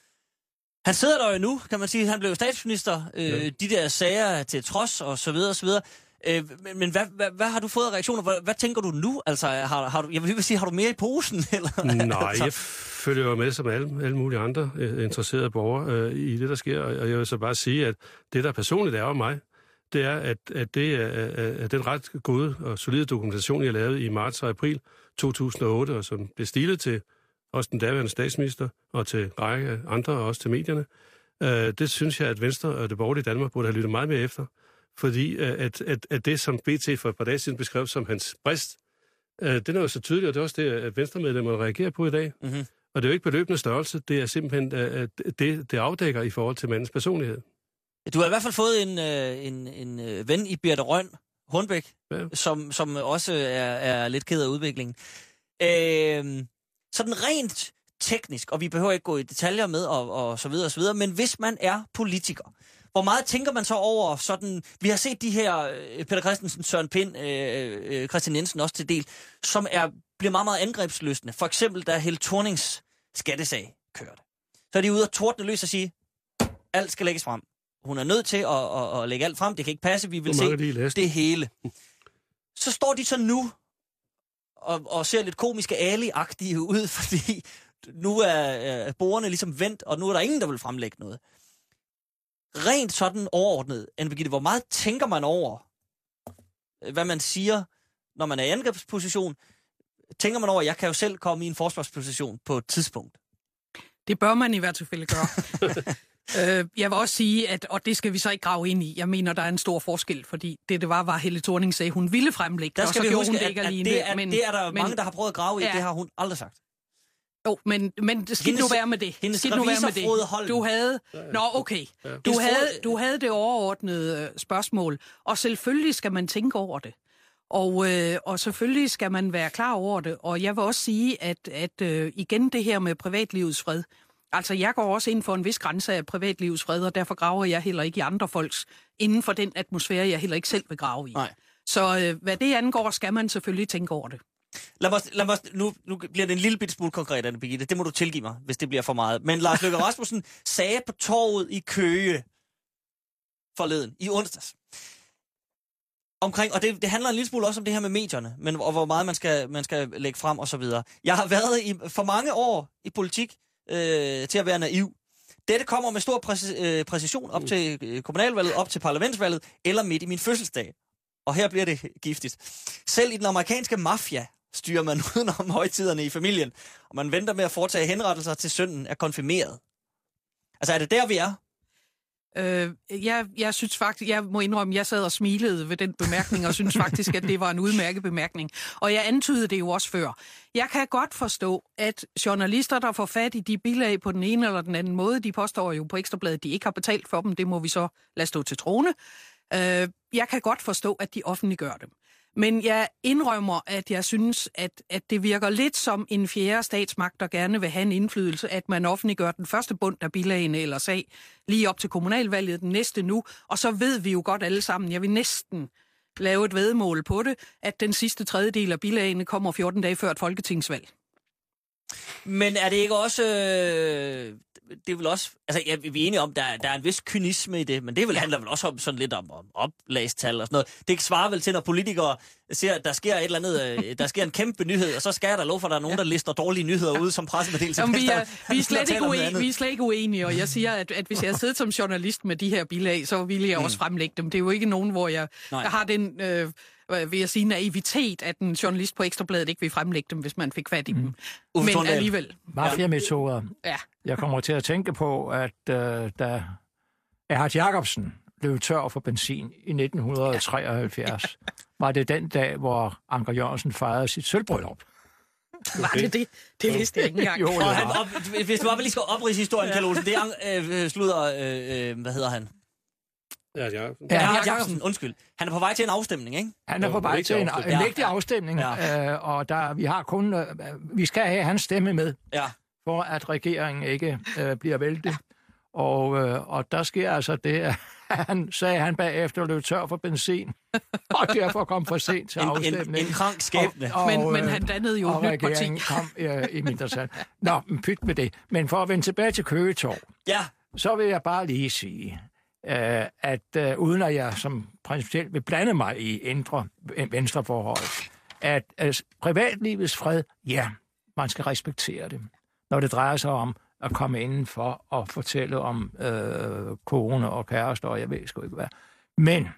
Han sidder der jo nu, kan man sige. Han blev statsminister. Øh, ja. De der sager til trods, og så videre, og så videre. Øh, men men hvad, hvad, hvad har du fået af reaktioner? Hvad, hvad tænker du nu? Altså, har, har du, jeg vil lige sige, har du mere i posen? Eller? Nej, jeg følger jo med som alle, alle mulige andre uh, interesserede borgere uh, i det, der sker. Og jeg vil så bare sige, at det, der personligt er over mig, det er, at, at det er, er den ret gode og solide dokumentation, jeg lavede i marts og april to tusind og otte, og som blev stilet til også den daværende statsminister, og til række andre, og også til medierne. Uh, det synes jeg, at Venstre og det borgerlige Danmark burde have lyttet meget mere efter. Fordi at, at, at det, som B T for et par dage siden beskrev som hans brist, øh, den er jo så tydelig, og det er også det, at venstremedlemmerne reagerer på i dag. Mm-hmm. Og det er jo ikke beløbende størrelse, det er simpelthen at det, det afdækker i forhold til mandens personlighed. Du har i hvert fald fået en, en, en ven i Birthe Rønn Hornbæk, ja. som, som også er, er lidt ked af udviklingen. Øh, sådan rent teknisk, og vi behøver ikke gå i detaljer med, og, og så videre og så videre, men hvis man er politiker, hvor meget tænker man så over sådan... Vi har set de her, Peter Christensen, Søren Pind, øh, øh, Christian Jensen også til del, som er, bliver meget, meget angrebsløsende. For eksempel, da Helle Thornings skattesag kørte. Så er de ude og tordne løs og sige, alt skal lægges frem. Hun er nødt til at, at, at lægge alt frem. Det kan ikke passe, vi vil se det hele. Så står de så nu og, og ser lidt komiske Ali-agtige ud, fordi nu er, er borgerne ligesom vendt, og nu er der ingen, der vil fremlægge noget. Rent sådan overordnet, Anne Birgitte, hvor meget tænker man over, hvad man siger, når man er i angrebsposition? Tænker man over, at jeg kan jo selv komme i en forsvarsposition på et tidspunkt? Det bør man i hvert fald gøre. øh, jeg vil også sige, at, og det skal vi så ikke grave ind i, jeg mener, der er en stor forskel, fordi det, det var, var Helle Thorning sagde, hun ville fremlægge, der skal og så vi gjorde huske, hun det ikke at, alene. Det er, men, det er der men, mange, der har prøvet at grave i, ja. Det har hun aldrig sagt. Jo, men, men skidt hendes, nu være med det. Hendes skidt nu være med det. Du havde, nå okay, du havde, du havde det overordnede spørgsmål, og selvfølgelig skal man tænke over det. Og, øh, og selvfølgelig skal man være klar over det. Og jeg vil også sige, at, at øh, igen det her med privatlivets fred, altså jeg går også ind for en vis grænse af privatlivets fred, og derfor graver jeg heller ikke i andre folks, inden for den atmosfære, jeg heller ikke selv vil grave i. Nej. Så øh, hvad det angår, skal man selvfølgelig tænke over det. Lad mig, lad mig, nu, nu bliver det en lille bit smule konkret, Anne Birgitte. Det må du tilgive mig, hvis det bliver for meget. Men Lars Løkke Rasmussen sagde på torvet i Køge forleden, i onsdags, omkring, og det, det handler en lille smule også om det her med medierne, men, og hvor meget man skal, man skal lægge frem og så videre. Jeg har været i, for mange år i politik øh, til at være naiv. Dette kommer med stor præcis, øh, præcision op til kommunalvalget, op til parlamentsvalget, eller midt i min fødselsdag. Og her bliver det giftigt. Selv i den amerikanske mafia styrer man udenom højtiderne i familien, og man venter med at foretage henrettelser til sønnen er konfirmeret. Altså, er det der, vi er? Øh, jeg, jeg synes faktisk, jeg må indrømme, jeg sad og smilede ved den bemærkning, og synes faktisk, at det var en udmærket bemærkning. Og jeg antydede det jo også før. Jeg kan godt forstå, at journalister, der får fat i de bilag på den ene eller den anden måde, de påstår jo på Ekstra Bladet, de ikke har betalt for dem, det må vi så lade stå til troende. Øh, jeg kan godt forstå, at de offentliggør dem. Men jeg indrømmer, at jeg synes, at, at det virker lidt som en fjerde statsmagt, der gerne vil have en indflydelse, at man offentliggør den første bund af bilagene eller sag lige op til kommunalvalget, den næste nu, og så ved vi jo godt alle sammen, jeg vil næsten lave et væddemål på det, at den sidste tredjedel af bilagene kommer fjorten dage før et folketingsvalg. Men er det ikke også... Øh, det er vel også... Altså, ja, vi er enige om, der, der er en vis kynisme i det, men det vel, handler vel også om sådan lidt om, om oplagstal og sådan noget. Det svarer vel til, når politikere ser, at der sker et eller andet... Øh, der sker en kæmpe nyhed, og så skal jeg da lov for, at der er nogen, der lister dårlige nyheder ud som pressemeddelelse. Jamen, vi, er, vi, er slet ikke uenige, vi er slet ikke uenige, og jeg siger, at, at hvis jeg havde siddet som journalist med de her bilag, så ville jeg også fremlægge dem. Det er jo ikke nogen, hvor jeg, jeg har den... Øh, vil jeg sige, naivitet, at en journalist på Ekstra Bladet ikke vil fremlægge dem, hvis man fik fat i dem. Mm. Men alligevel... Mafia-metoder. Ja. Jeg kommer til at tænke på, at uh, da Erhard Jacobsen blev tør for benzin i nitten treoghalvfjerds, ja. var det den dag, hvor Anker Jørgensen fejrede sit sølvbryllup. Var det det? Det vidste jeg ikke engang. Jo, og han op, hvis du bare lige skal opridse historien, ja. Kjell Olsen, det er øh, slutter... Øh, øh, hvad hedder han? Ja, Jacobsen. Ja, Jacobsen. Jacobsen, undskyld. Han er på vej til en afstemning, ikke? Han er på vej til en, en vigtig afstemning, ja. øh, og der, vi har kun, øh, vi skal have hans stemme med, ja. for at regeringen ikke øh, bliver væltet. Og, øh, og der sker altså det, at han sagde, han bagefter løb tør for benzin, og derfor kom for sent til afstemningen. En, en, en krank skæbne. Og, og, men, men han dannede jo et nyt parti. Og regeringen kom øh, i mindretal. Nå, pyt med det. Men for at vende tilbage til Køge Torv, ja. så vil jeg bare lige sige... Uh, at uh, uden at jeg som principielt vil blande mig i indre venstreforhold, at uh, privatlivets fred, ja, man skal respektere det, når det drejer sig om at komme indenfor og fortælle om uh, kone og kærester, og jeg ved sgu ikke hvad. Men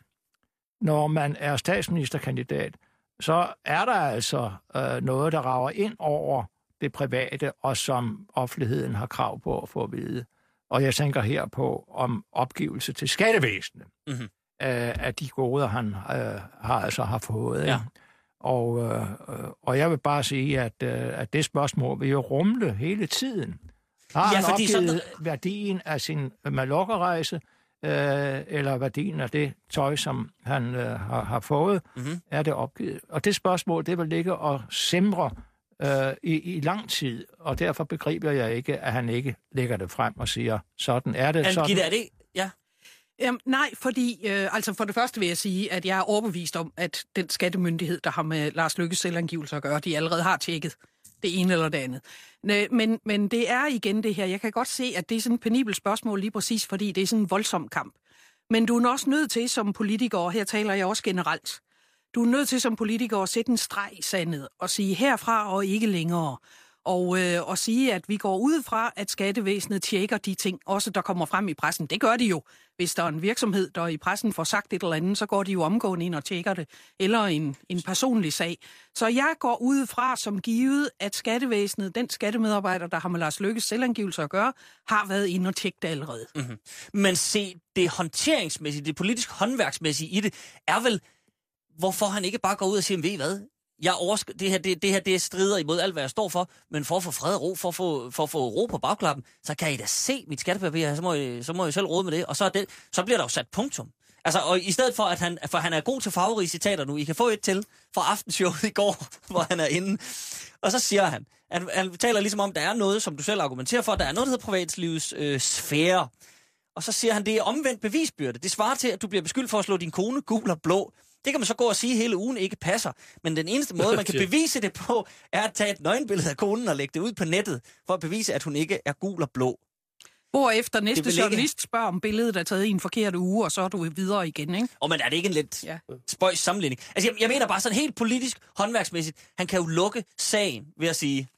når man er statsministerkandidat, så er der altså uh, noget, der rager ind over det private, og som offentligheden har krav på at få at vide. Og jeg tænker her på om opgivelse til skattevæsenet mm-hmm. øh, af de goder, han øh, har altså har fået. Ja. Og, øh, og jeg vil bare sige, at, øh, at det spørgsmål vil jo rumle hele tiden. Har ja, han opgivet sådan... værdien af sin Mallorca-rejse, øh, eller værdien af det tøj, som han øh, har, har fået, mm-hmm. er det opgivet? Og det spørgsmål, det vil ligge og simre Øh, i, i lang tid, og derfor begriber jeg ikke, at han ikke lægger det frem og siger, sådan er det. Sådan. Gitte, er det? Ja. Jamen, nej, fordi, øh, altså for det første vil jeg sige, at jeg er overbevist om, at den skattemyndighed, der har med Lars Løkkes selvangivelser at gøre, de allerede har tjekket det ene eller det andet. Men, men det er igen det her, jeg kan godt se, at det er sådan et penibelt spørgsmål lige præcis, fordi det er sådan en voldsom kamp. Men du er også nødt til som politiker, og her taler jeg også generelt, du er nødt til som politiker at sætte en streg i sandet og sige herfra og ikke længere. Og, øh, og sige, at vi går ud fra, at skattevæsenet tjekker de ting, også der kommer frem i pressen. Det gør de jo. Hvis der er en virksomhed, der i pressen får sagt et eller andet, så går de jo omgående ind og tjekker det. Eller en, en personlig sag. Så jeg går ud fra som givet, at skattevæsenet, den skattemedarbejder, der har med Lars Løkkes selvangivelser at gøre, har været inde og tjekke det allerede. Mm-hmm. Men se, det håndteringsmæssige, det politisk håndværksmæssige i det, er vel... Hvorfor han ikke bare går ud og siger, ved I hvad? Jeg oversk- det, her, det, det her det strider imod alt, hvad jeg står for, men for at få fred og ro, for at få, for at få ro på bagklappen, så kan I da se mit skattepapir, så må I, så må I selv råde med det, og så, er det, så bliver der jo sat punktum. Altså, og i stedet for, at han, for han er god til farverige citater nu, I kan få et til fra aftenshowet i går, hvor han er inde, og så siger han, han, han taler ligesom om, der er noget, som du selv argumenterer for, der er noget, der hedder privatslivets øh, sfære, og så siger han, det er omvendt bevisbyrde. Det svarer til, at du bliver beskyldt for at slå din kone gul og blå. Det kan man så gå og sige hele ugen ikke passer, men den eneste måde, man kan bevise det på, er at tage et nøgenbillede af konen og lægge det ud på nettet, for at bevise, at hun ikke er gul og blå. Hvorefter næste journalist ikke... spørger om billedet er taget i en forkert uge, og så er du videre igen, ikke? Og men er det ikke en lidt ja. spøjs sammenligning? Altså, jeg, jeg mener bare sådan helt politisk, håndværksmæssigt, han kan jo lukke sagen ved at sige,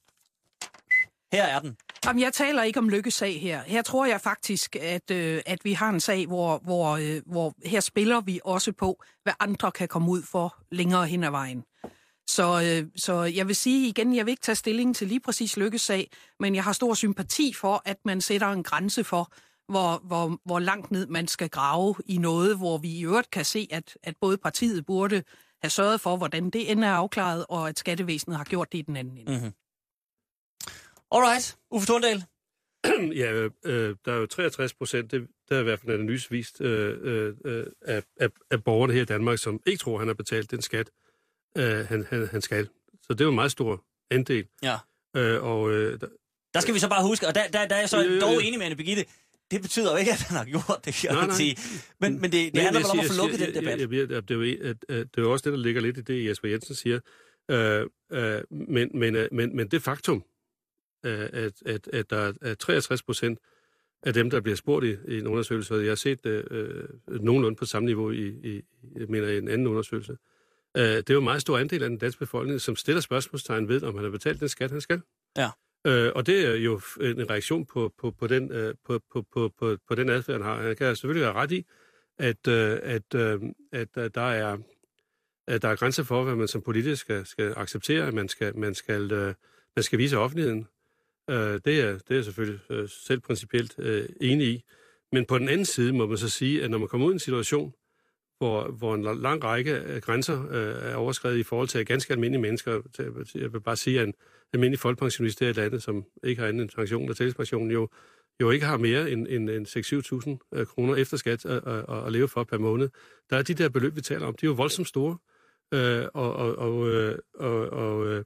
her er den. Jamen, jeg taler ikke om Løkkes sag her. Her tror jeg faktisk, at, øh, at vi har en sag, hvor, hvor, øh, hvor her spiller vi også på, hvad andre kan komme ud for længere hen ad vejen. Så, øh, så jeg vil sige igen, jeg vil ikke tage stilling til lige præcis Løkkes sag, men jeg har stor sympati for, at man sætter en grænse for, hvor, hvor, hvor langt ned man skal grave i noget, hvor vi i øvrigt kan se, at, at både partiet burde have sørget for, hvordan det end er afklaret, og at skattevæsenet har gjort det i den anden ende. Mm-hmm. Alright, Uffe Thorndal. Ja, øh, der er jo treogtres procent, det, der er i hvert fald en analyse vist, øh, øh, af, af, af borgerne her i Danmark, som ikke tror, han har betalt den skat, øh, han, han, han skal. Så det er jo en meget stor andel. Ja. Øh, og, øh, der, der skal vi så bare huske, og der, der, der er jeg så øh, dog enig med Anne Birgitte, det betyder jo ikke, at han har gjort det, jeg nej, nej. Sige. Men, men det, det handler vel om at få lukket den debat. Jeg, jeg, jeg, det, er jo, at, at, det er jo også det, der ligger lidt i det, Jesper Jensen siger. Øh, øh, men, men, men, men det faktum, At, at, at der er treogtres procent af dem, der bliver spurgt i, i en undersøgelse, og jeg har set øh, nogenlunde på samme niveau i, i, jeg mener, i en anden undersøgelse. Øh, det er jo en meget stor andel af den danske befolkning, som stiller spørgsmålstegn ved, om han har betalt den skat, han skal. Ja. Øh, og det er jo en reaktion på, på, på, den, øh, på, på, på, på, på den adfærd, han har. Han kan selvfølgelig være ret i, at, øh, at, øh, at, at der er at der er grænser for, hvad man som politisk skal, skal acceptere, at man skal, man skal, øh, man skal vise offentligheden. Det er, det er jeg selvfølgelig øh, selv principielt øh, enig i. Men på den anden side må man så sige, at når man kommer ud i en situation, hvor, hvor en lang række af grænser øh, er overskredet i forhold til ganske almindelige mennesker, jeg vil bare sige, at en almindelig folkepensionist her i landet, som ikke har anden en pension og tillægspension, jo, jo ikke har mere end, end, end seks til syv tusind øh, kroner efter skat at, at, at leve for per måned. Der er de der beløb, vi taler om, de er jo voldsomt store. Øh, og og, og, og, og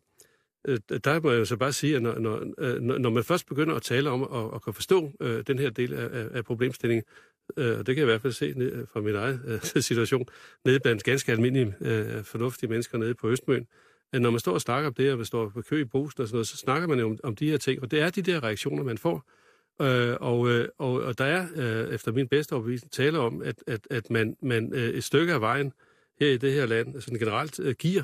Der må jeg jo så bare sige, at når, når, når man først begynder at tale om at, at kunne forstå øh, den her del af, af problemstillingen, øh, og det kan jeg i hvert fald se ned, fra min egen øh, situation, nede blandt ganske almindelige, øh, fornuftige mennesker nede på Østmøn, at når man står og snakker om det, og man står på kø i Brugsen og sådan noget, så snakker man jo om, om de her ting, og det er de der reaktioner, man får. Øh, og, øh, og, og der er, øh, efter min bedste overbevisning, tale om, at, at, at man, man øh, et stykke af vejen her i det her land, altså generelt øh, giver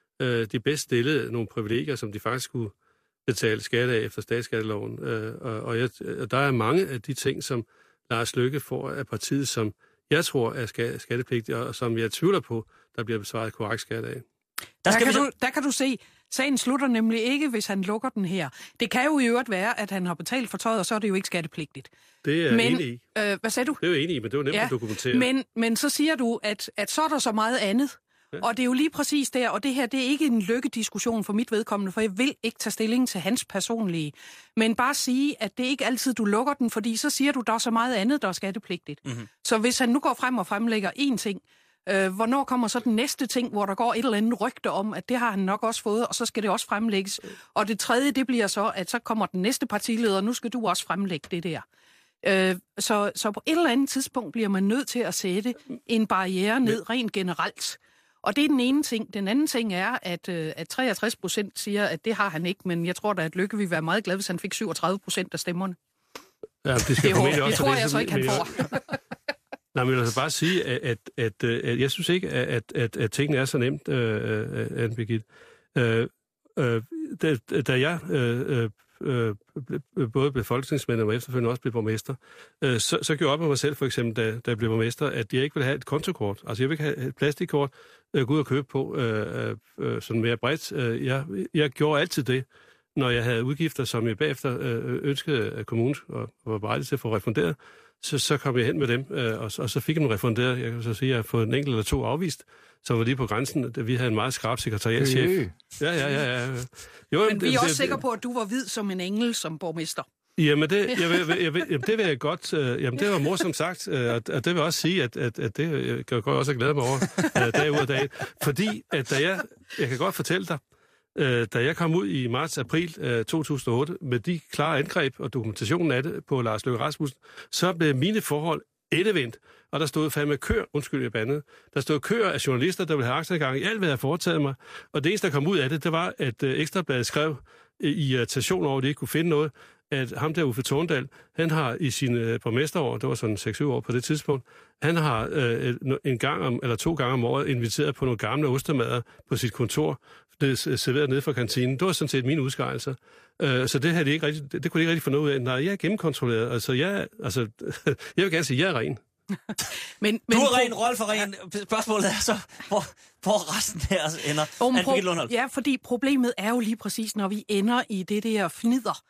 de bedst stillede nogle privilegier, som de faktisk skulle betale skat af efter statsskatteloven. Og, og, jeg, og der er mange af de ting, som Lars Løkke får af partiet, som jeg tror er skattepligtige, og som jeg tvivler på, der bliver besvaret korrekt skat af. Der, der, kan du, der kan du se, sagen slutter nemlig ikke, hvis han lukker den her. Det kan jo i øvrigt være, at han har betalt for tøjet, og så er det jo ikke skattepligtigt. Det er jeg men, enig i. Øh, hvad sagde du? Det er jo enig i, men det er jo nemt ja, at dokumentere. Men, men så siger du, at, at så er der så meget andet. Ja. Og det er jo lige præcis der, og det her, det er ikke en lykkediskussion for mit vedkommende, for jeg vil ikke tage stilling til hans personlige, men bare sige, at det er ikke altid, du lukker den, fordi så siger du, der er så meget andet, der er skattepligtigt. Mm-hmm. Så hvis han nu går frem og fremlægger én ting, øh, hvornår kommer så den næste ting, hvor der går et eller andet rygte om, at det har han nok også fået, og så skal det også fremlægges. Og det tredje, det bliver så, at så kommer den næste partileder, og nu skal du også fremlægge det der. Øh, så, så på et eller andet tidspunkt bliver man nødt til at sætte en barriere ned rent generelt. Og det er den ene ting. Den anden ting er, at, øh, at treogtres procent siger, at det har han ikke, men jeg tror da, at Løkke ville være meget glad, hvis han fik syvogtredive procent af stemmerne. Ja, det skal det, formentlig det, også det tror jeg så ikke, han får. Nej, men jeg vil altså bare sige, at, at, at, at jeg synes ikke, at, at, at tingene er så nemt, øh, Anne Birgitte. Øh, øh, da, da jeg øh, øh, både blev folketingsmedlem og efterfølgende også blev borgmester, øh, så, så gjorde jeg op med mig selv, for eksempel, da, da jeg blev borgmester, at jeg ikke ville have et kontokort. Altså, jeg ville ikke have et plastikkort, øh, gå ud og købe på, øh, øh, sådan mere bredt. Øh, jeg, jeg gjorde altid det, når jeg havde udgifter, som jeg bagefter øh, ønskede af kommunen, og var berettiget til at få refunderet, så, så kom jeg hen med dem, øh, og, og så fik jeg dem refunderet. Jeg kan så sige, at jeg har fået en enkelt eller to afvist, som var lige på grænsen, da vi havde en meget skarp sekretariatschef. Øh. Ja, ja, ja. ja. Jo, men vi er det, også det, sikre på, at du var hvid som en engel som borgmester. Jamen, det, jeg vil, jeg vil, jamen, det vil jeg godt... Øh, jamen, det var morsomt sagt, øh, og det vil også sige, at, at, at det jeg kan jeg godt også glæde mig over øh, dag ud af dag. Fordi, at da jeg... Jeg kan godt fortælle dig, øh, da jeg kom ud i marts-april øh, to tusind og otte med de klare angreb og dokumentationen af det på Lars Løkke Rasmussen, så blev mine forhold endevendt. Og der stod fandme køer, undskyld jeg bandede, der stod køer af journalister, der ville have aktieadgang i alt, hvad jeg havde foretaget mig. Og det eneste, der kom ud af det, det var, at øh, Ekstrabladet skrev øh, i irritation over, at de ikke kunne finde noget, at ham der Uffe Thorndal, han har i sine øh, borgmesterår, det var sådan seks syv år på det tidspunkt, han har øh, en gang om, eller to gange om året inviteret på nogle gamle ostemader på sit kontor, det er serveret nede fra kantinen. Det var sådan set mine udskejelser. Øh, så det, havde de ikke rigtig, det, det kunne de ikke rigtig finde ud af. Nej, jeg er gennemkontrolleret. Altså, jeg, altså, jeg vil gerne sige, at jeg er ren. men, men, du er ren, Rolf er ren. Spørgsmålet er så, hvor, hvor resten her ender. Pro- ja, fordi problemet er jo lige præcis, når vi ender i det der fnider,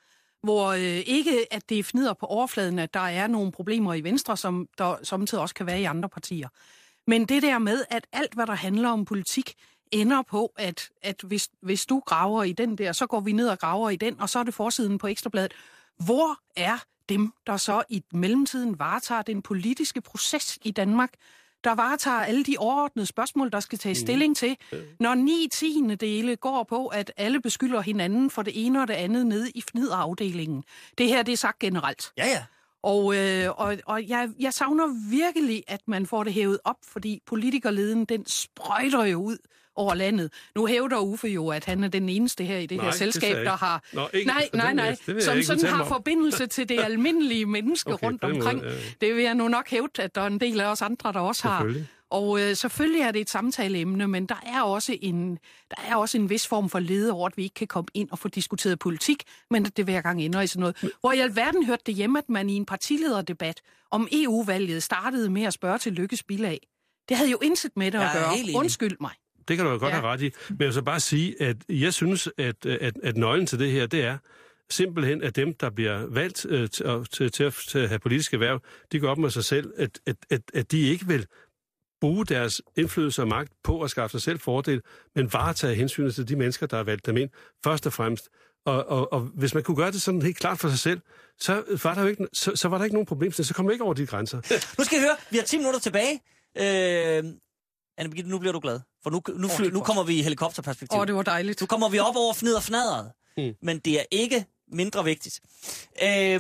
hvor øh, ikke at det er fnider på overfladen, at der er nogle problemer i Venstre, som der samtidig også kan være i andre partier. Men det der med, at alt, hvad der handler om politik, ender på, at, at hvis, hvis du graver i den der, så går vi ned og graver i den, og så er det forsiden på Ekstrabladet. Hvor er dem, der så i mellemtiden varetager den politiske proces i Danmark, der varetager alle de overordnede spørgsmål, der skal tage stilling til, når ni tiende dele går på, at alle beskylder hinanden for det ene og det andet nede i fniderafdelingen. Det her, det er sagt generelt. Ja, ja. Og, øh, og, og jeg, jeg savner virkelig, at man får det hævet op, fordi politikerleden, den sprøjter jo ud over landet. Nu hævder Uffe jo, at han er den eneste her i det nej, her selskab, der har... Nå, ikke, nej, nej, nej, som sådan har forbindelse til det almindelige menneske okay, rundt omkring. Måde, ja. Det vil jeg nu nok hævde, at der er en del af os andre, der også har. Og øh, selvfølgelig er det et samtaleemne, men der er, også en, der er også en vis form for lede over, at vi ikke kan komme ind og få diskuteret politik, men at det hver gang ender i sådan noget. Hvor i alverden hørte det hjemme, at man i en partilederdebat om E U-valget startede med at spørge til Lykkes bilag. Det havde jo intet med det at gøre. Undskyld mig. Det kan du jo godt ja. have ret i. Men jeg vil så bare sige, at jeg synes, at, at, at nøglen til det her, det er simpelthen, at dem, der bliver valgt øh, til, til, til, til at have politiske erhverv, de går op med sig selv, at, at, at, at de ikke vil bruge deres indflydelse og magt på at skaffe sig selv fordel, men varetage hensynet til de mennesker, der har valgt dem ind, først og fremmest. Og, og, og hvis man kunne gøre det sådan helt klart for sig selv, så var der jo ikke, så, så var der ikke nogen problem, så kom man ikke over de grænser. Nu skal I høre, vi har ti minutter tilbage. Øh, Anne-Birgitte, nu bliver du glad, for nu, nu, fly, nu kommer vi i helikopterperspektiv. Åh, oh, det var dejligt. Nu kommer vi op over fnid og fnadret, mm. men det er ikke mindre vigtigt. Øh,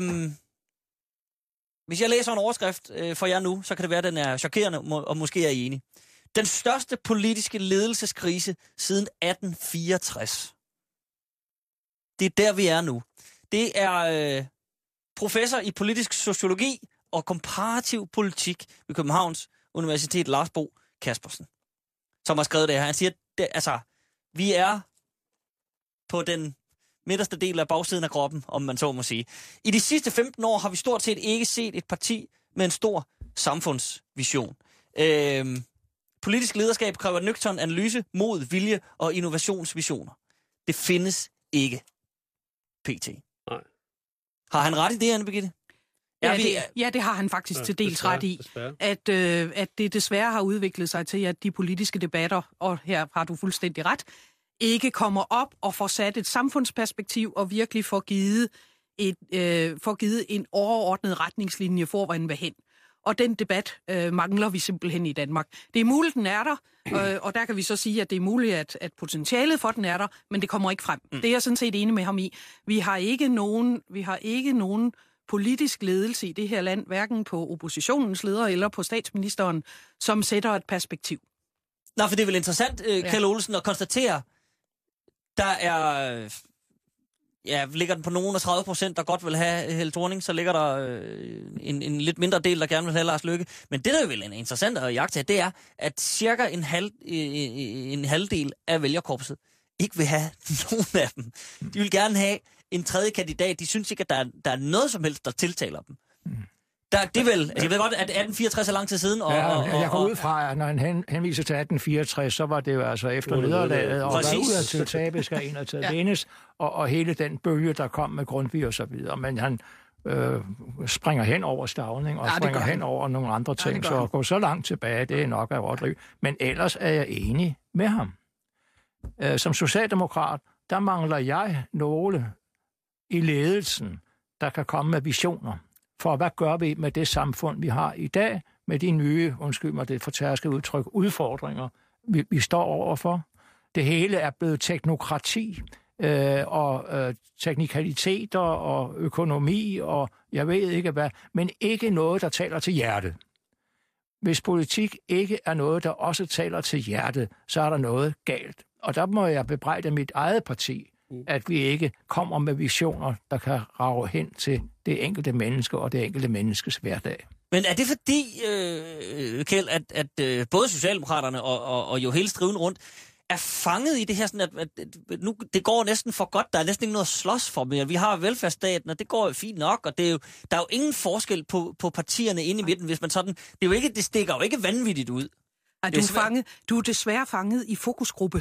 Hvis jeg læser en overskrift øh, for jer nu, så kan det være, at den er chokerende, og måske er I enige. Den største politiske ledelseskrise siden atten fireogtres. Det er der, vi er nu. Det er øh, professor i politisk sociologi og komparativ politik ved Københavns Universitet, Lars Bo Kaspersen, som har skrevet det her. Han siger, at altså, vi er på den midterste del af bagsiden af kroppen, om man så må sige. I de sidste femten år har vi stort set ikke set et parti med en stor samfundsvision. Øhm, politisk lederskab kræver nøgtern analyse, mod, vilje og innovationsvisioner. Det findes ikke. P T. Nej. Har han ret i det, Anne-Birgitte? Ja, det, ja, det har han faktisk ja, til dels desværre, ret i, at, øh, at det desværre har udviklet sig til, at de politiske debatter, og her har du fuldstændig ret, ikke kommer op og får sat et samfundsperspektiv og virkelig får givet, et, øh, får givet en overordnet retningslinje for, hvor den vil hen. Og den debat øh, mangler vi simpelthen i Danmark. Det er muligt, den er der, øh, og der kan vi så sige, at det er muligt, at, at potentialet for den er der, men det kommer ikke frem. Mm. Det er jeg sådan set enig med ham i. Vi har ikke nogen, vi har ikke nogen politisk ledelse i det her land, hverken på oppositionens leder eller på statsministeren, som sætter et perspektiv. Nå, for det er vel interessant, øh, Kjeld Olesen, at konstatere, der er, ja, ligger den på nogen af tredive procent, der godt vil have Helle Thorning, så ligger der øh, en, en lidt mindre del, der gerne vil have Lars Løkke. Men det, der er vel en interessant at jagte, det er, at cirka en, halv, en, en halvdel af vælgerkorpset ikke vil have nogen af dem. De vil gerne have en tredje kandidat. De synes ikke, at der er, der er noget som helst, der tiltaler dem. Der, det er vel, altså jeg ved godt, at atten fireogtres er lang tid siden. Og, ja, og, og, jeg går ud fra, at når han henviser til atten fireogtres, så var det jo altså efter nederlaget, og hvad ud af til tabe skal en og til ja. vindes, og, og hele den bølge, der kom med Grundtvig og så videre. Men han øh, springer hen over Stauning, og ja, springer hen over nogle andre ting, ja, så at gå så langt tilbage, det er nok at overdrive. Men ellers er jeg enig med ham. Øh, som socialdemokrat, der mangler jeg nogle i ledelsen, der kan komme med visioner. For hvad gør vi med det samfund, vi har i dag, med de nye, undskyld mig det fortærskede udtryk, udfordringer, vi, vi står overfor. Det hele er blevet teknokrati øh, og øh, teknikaliteter og økonomi og jeg ved ikke hvad, men ikke noget, der taler til hjertet. Hvis politik ikke er noget, der også taler til hjertet, så er der noget galt. Og der må jeg bebrejde mit eget parti, at vi ikke kommer med visioner, der kan rage hen til det enkelte menneske og det enkelte menneskes hverdag. Men er det fordi, øh, Kjeld, at, at øh, både Socialdemokraterne og, og, og jo hele striven rundt er fanget i det her, sådan at, at, at nu, det går næsten for godt, der er næsten ikke noget at slås for mere. Vi har velfærdsstaten, og det går jo fint nok, og det er jo, der er jo ingen forskel på, på partierne inde i midten, hvis man sådan, det er jo ikke, det stikker jo ikke vanvittigt ud. Ej, du, er fanget, du er desværre fanget i fokusgruppe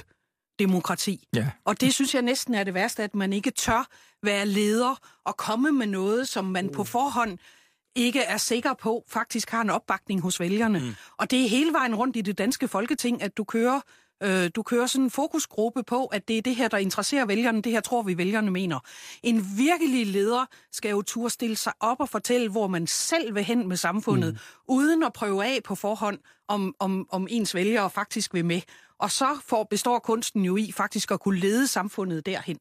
demokrati. Ja. Og det synes jeg næsten er det værste, at man ikke tør være leder og komme med noget, som man på forhånd ikke er sikker på, faktisk har en opbakning hos vælgerne. Mm. Og det er hele vejen rundt i det danske Folketing, at du kører, øh, du kører sådan en fokusgruppe på, at det er det her, der interesserer vælgerne. Det her tror vi, vælgerne mener. En virkelig leder skal jo turde stille sig op og fortælle, hvor man selv vil hen med samfundet, mm. uden at prøve af på forhånd, om, om, om ens vælgere faktisk vil med. Og så får, består kunsten jo i faktisk at kunne lede samfundet derhen.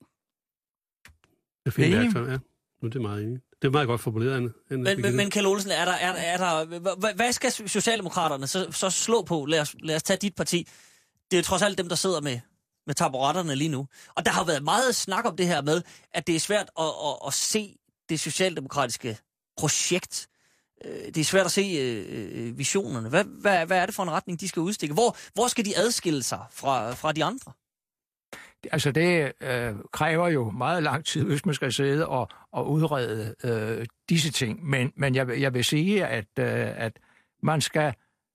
Det er fint værktøj, ja. Nu er det meget enig. Det er meget godt formuleret. En, en men, men, men Kjeld Olesen, er der, er, er der, hvad skal Socialdemokraterne så, så slå på? Lad os, lad os tage dit parti. Det er jo trods alt dem, der sidder med, med taburetterne lige nu. Og der har været meget snak om det her med, at det er svært at, at, at se det socialdemokratiske projekt. Det er svært at se øh, visionerne. Hvad, hvad, hvad er det for en retning, de skal udstikke? Hvor, hvor skal de adskille sig fra, fra de andre? Altså det øh, kræver jo meget lang tid, hvis man skal sidde og, og udrede øh, disse ting. Men, men jeg, jeg vil sige, at, øh, at man skal,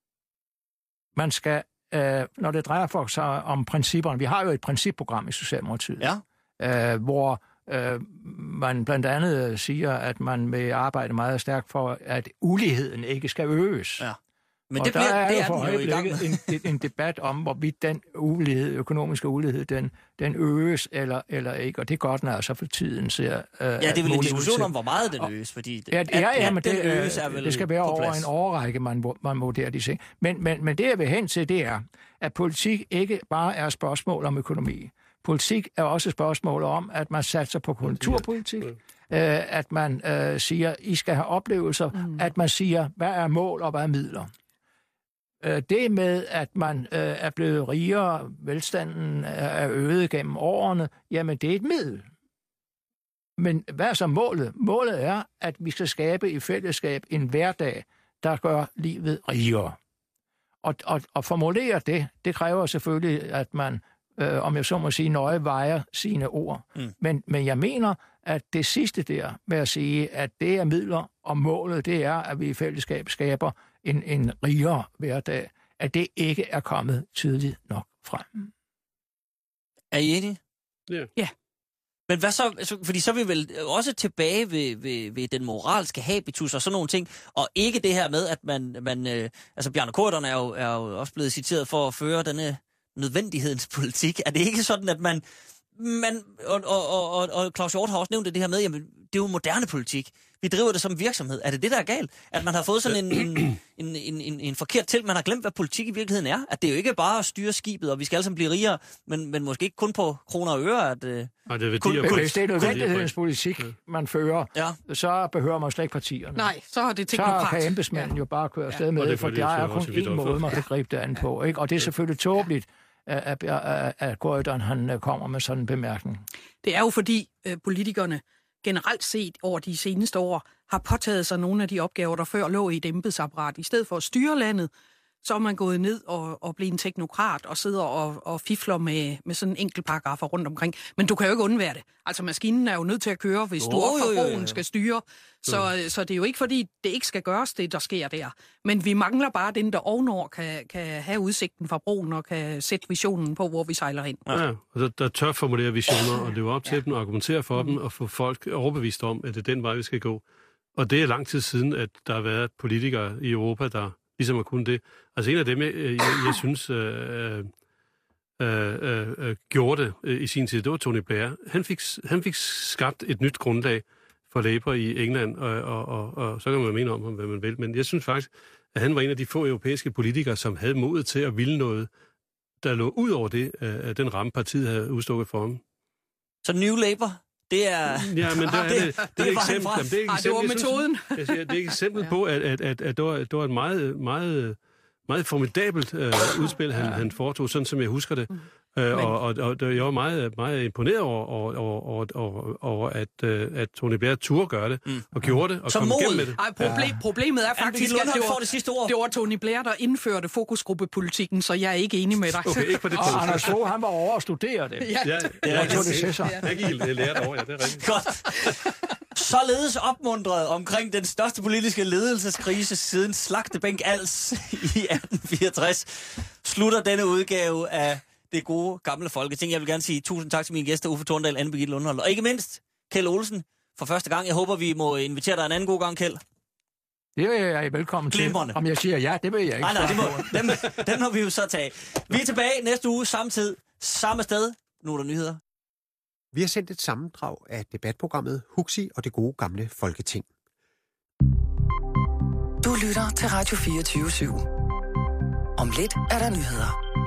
man skal øh, når det drejer sig om principperne, vi har jo et principprogram i Socialdemokratiet, ja. øh, hvor øh, man blandt andet siger, at man vil arbejde meget stærkt for, at uligheden ikke skal øges. Ja. Men og det der bliver, er det jo er for øjeblikket en, en debat om, hvorvidt den ulighed, økonomiske ulighed, den, den øges eller, eller ikke. Og det er godt, når altså for tiden ser... Uh, ja, det er vel en diskussion om, hvor meget den øges, fordi... Ja, at, ja, ja, men det, det, øges er det skal være over en årrække, man, man vurderer de ting. Men, men, men det, jeg vil hen til, det er, at politik ikke bare er et spørgsmål om økonomi. Politik er også et spørgsmål om, at man satser på kulturpolitik, uh, at man uh, siger, I skal have oplevelser, mm. at man siger, hvad er mål og hvad er midler. Det med, at man øh, er blevet rigere, velstanden er øget gennem årene, jamen det er et middel. Men hvad er så målet? Målet er, at vi skal skabe i fællesskab en hverdag, der gør livet rigere. Og, og, og formulere det, det kræver selvfølgelig, at man, øh, om jeg så må sige, nøje vejer sine ord. Mm. Men, men jeg mener, at det sidste der med at sige, at det er midler, og målet det er, at vi i fællesskab skaber en, en rigere hverdag, at det ikke er kommet tidligt nok frem. Er I enige? Ja. Ja. Men hvad så, fordi så er vi vel også tilbage ved, ved, ved den moralske habitus og sådan nogle ting, og ikke det her med, at man, man øh, altså Bjarne Corydon er jo, er jo også blevet citeret for at føre denne nødvendighedens politik. Er det ikke sådan, at man, man og, og, og, og Claus Hjort har også nævnt det her med, jamen det er jo moderne politik. Vi driver det som virksomhed. Er det det, der er galt? At man har fået sådan en, en, en, en, en, en forkert til, man har glemt, hvad politik i virkeligheden er? At det jo ikke er bare at styre skibet, og vi skal alle sammen blive rigere, men, men måske ikke kun på kroner og øre. At, øh, Nej, det er kun, værdier, hvis det er nødvendighedens politik, man fører, ja. så behøver man slet ikke partierne. Nej, så er det teknokrat. Så kan embedsmanden ja. jo bare køre afsted ja. med det, for der er kun én måde, man kan gribe det an på. Ikke? Og det er selvfølgelig tåbeligt, at, at, at Corydon han kommer med sådan en bemærkning. Det er jo fordi øh, politikerne generelt set over de seneste år har påtaget sig nogle af de opgaver, der før lå i et embedsapparat. I stedet for at styre landet, så er man gået ned og, og blevet en teknokrat og sidder og, og fifler med, med sådan en enkelt paragrafer rundt omkring. Men du kan jo ikke undvære det. Altså maskinen er jo nødt til at køre, hvis oh, du op for broen skal styre. Så, mm. så det er jo ikke fordi, det ikke skal gøres, det der sker der. Men vi mangler bare den, der ovenover kan, kan have udsigten fra broen og kan sætte visionen på, hvor vi sejler ind. Ja, og der, der tør formulere visioner og leve op til ja. dem og argumentere for mm. dem og få folk overbevist om, at det er den vej, vi skal gå. Og det er lang tid siden, at der har været politikere i Europa, der ligesom har kunnet det. Altså en af dem, jeg, jeg, jeg synes øh, øh, øh, øh, gjorde det øh, i sin tid, det var Tony Blair. Han fik, han fik skabt et nyt grundlag for Labour i England, og, og, og, og så kan man mene om ham, hvad man vil. Men jeg synes faktisk, at han var en af de få europæiske politikere, som havde modet til at ville noget, der lå ud over det, øh, den ramme partiet havde udstukket for ham. Så New Labour? Det er... Ja, men der er det, det, det, det er eksempel. Jamen, det er eksempel. Det var metoden. Jeg siger, det er et eksempel ja. på, at, at, at, at det, var, det var et meget, meget, meget formidabelt uh, udspil, han, ja. han foretog, sådan som jeg husker det. Uh, og, og, og jeg var meget, meget imponeret over, over, over, over, over at, uh, at Tony Blair turde gøre det, mm. og gjorde det, og så kom mod. igennem med det. Ej, problem, ja. Problemet er faktisk, at det var, det, sidste ord. det var Tony Blair, der indførte fokusgruppepolitikken, så jeg er ikke enig med dig. Okay, ikke på det og Anders Fogh, han var over at studere det. Ja, ja, ja, ja, jeg, det jeg, jeg gik det lært over, ja, det er rigtigt. Godt. Således opmuntret omkring den største politiske ledelseskrise siden Slagtebænk Als i atten fireogtres, slutter denne udgave af det gode gamle folketing. Jeg vil gerne sige tusind tak til mine gæster, Uffe Torndal, Anne Birgitte Lundholm, og ikke mindst Kjeld Olsen for første gang. Jeg håber, vi må invitere dig en anden god gang, Kjeld. Det er jeg velkommen Glimrende. til. Om jeg siger ja, det vil jeg ikke. Nej, nej, det må, dem, dem må vi jo så tage. Vi er tilbage næste uge, samme tid, samme sted. Nu er der nyheder. Vi har sendt et sammendrag af debatprogrammet Huxi og det gode gamle folketing. Du lytter til Radio fireogtyve syv. Om lidt er der nyheder.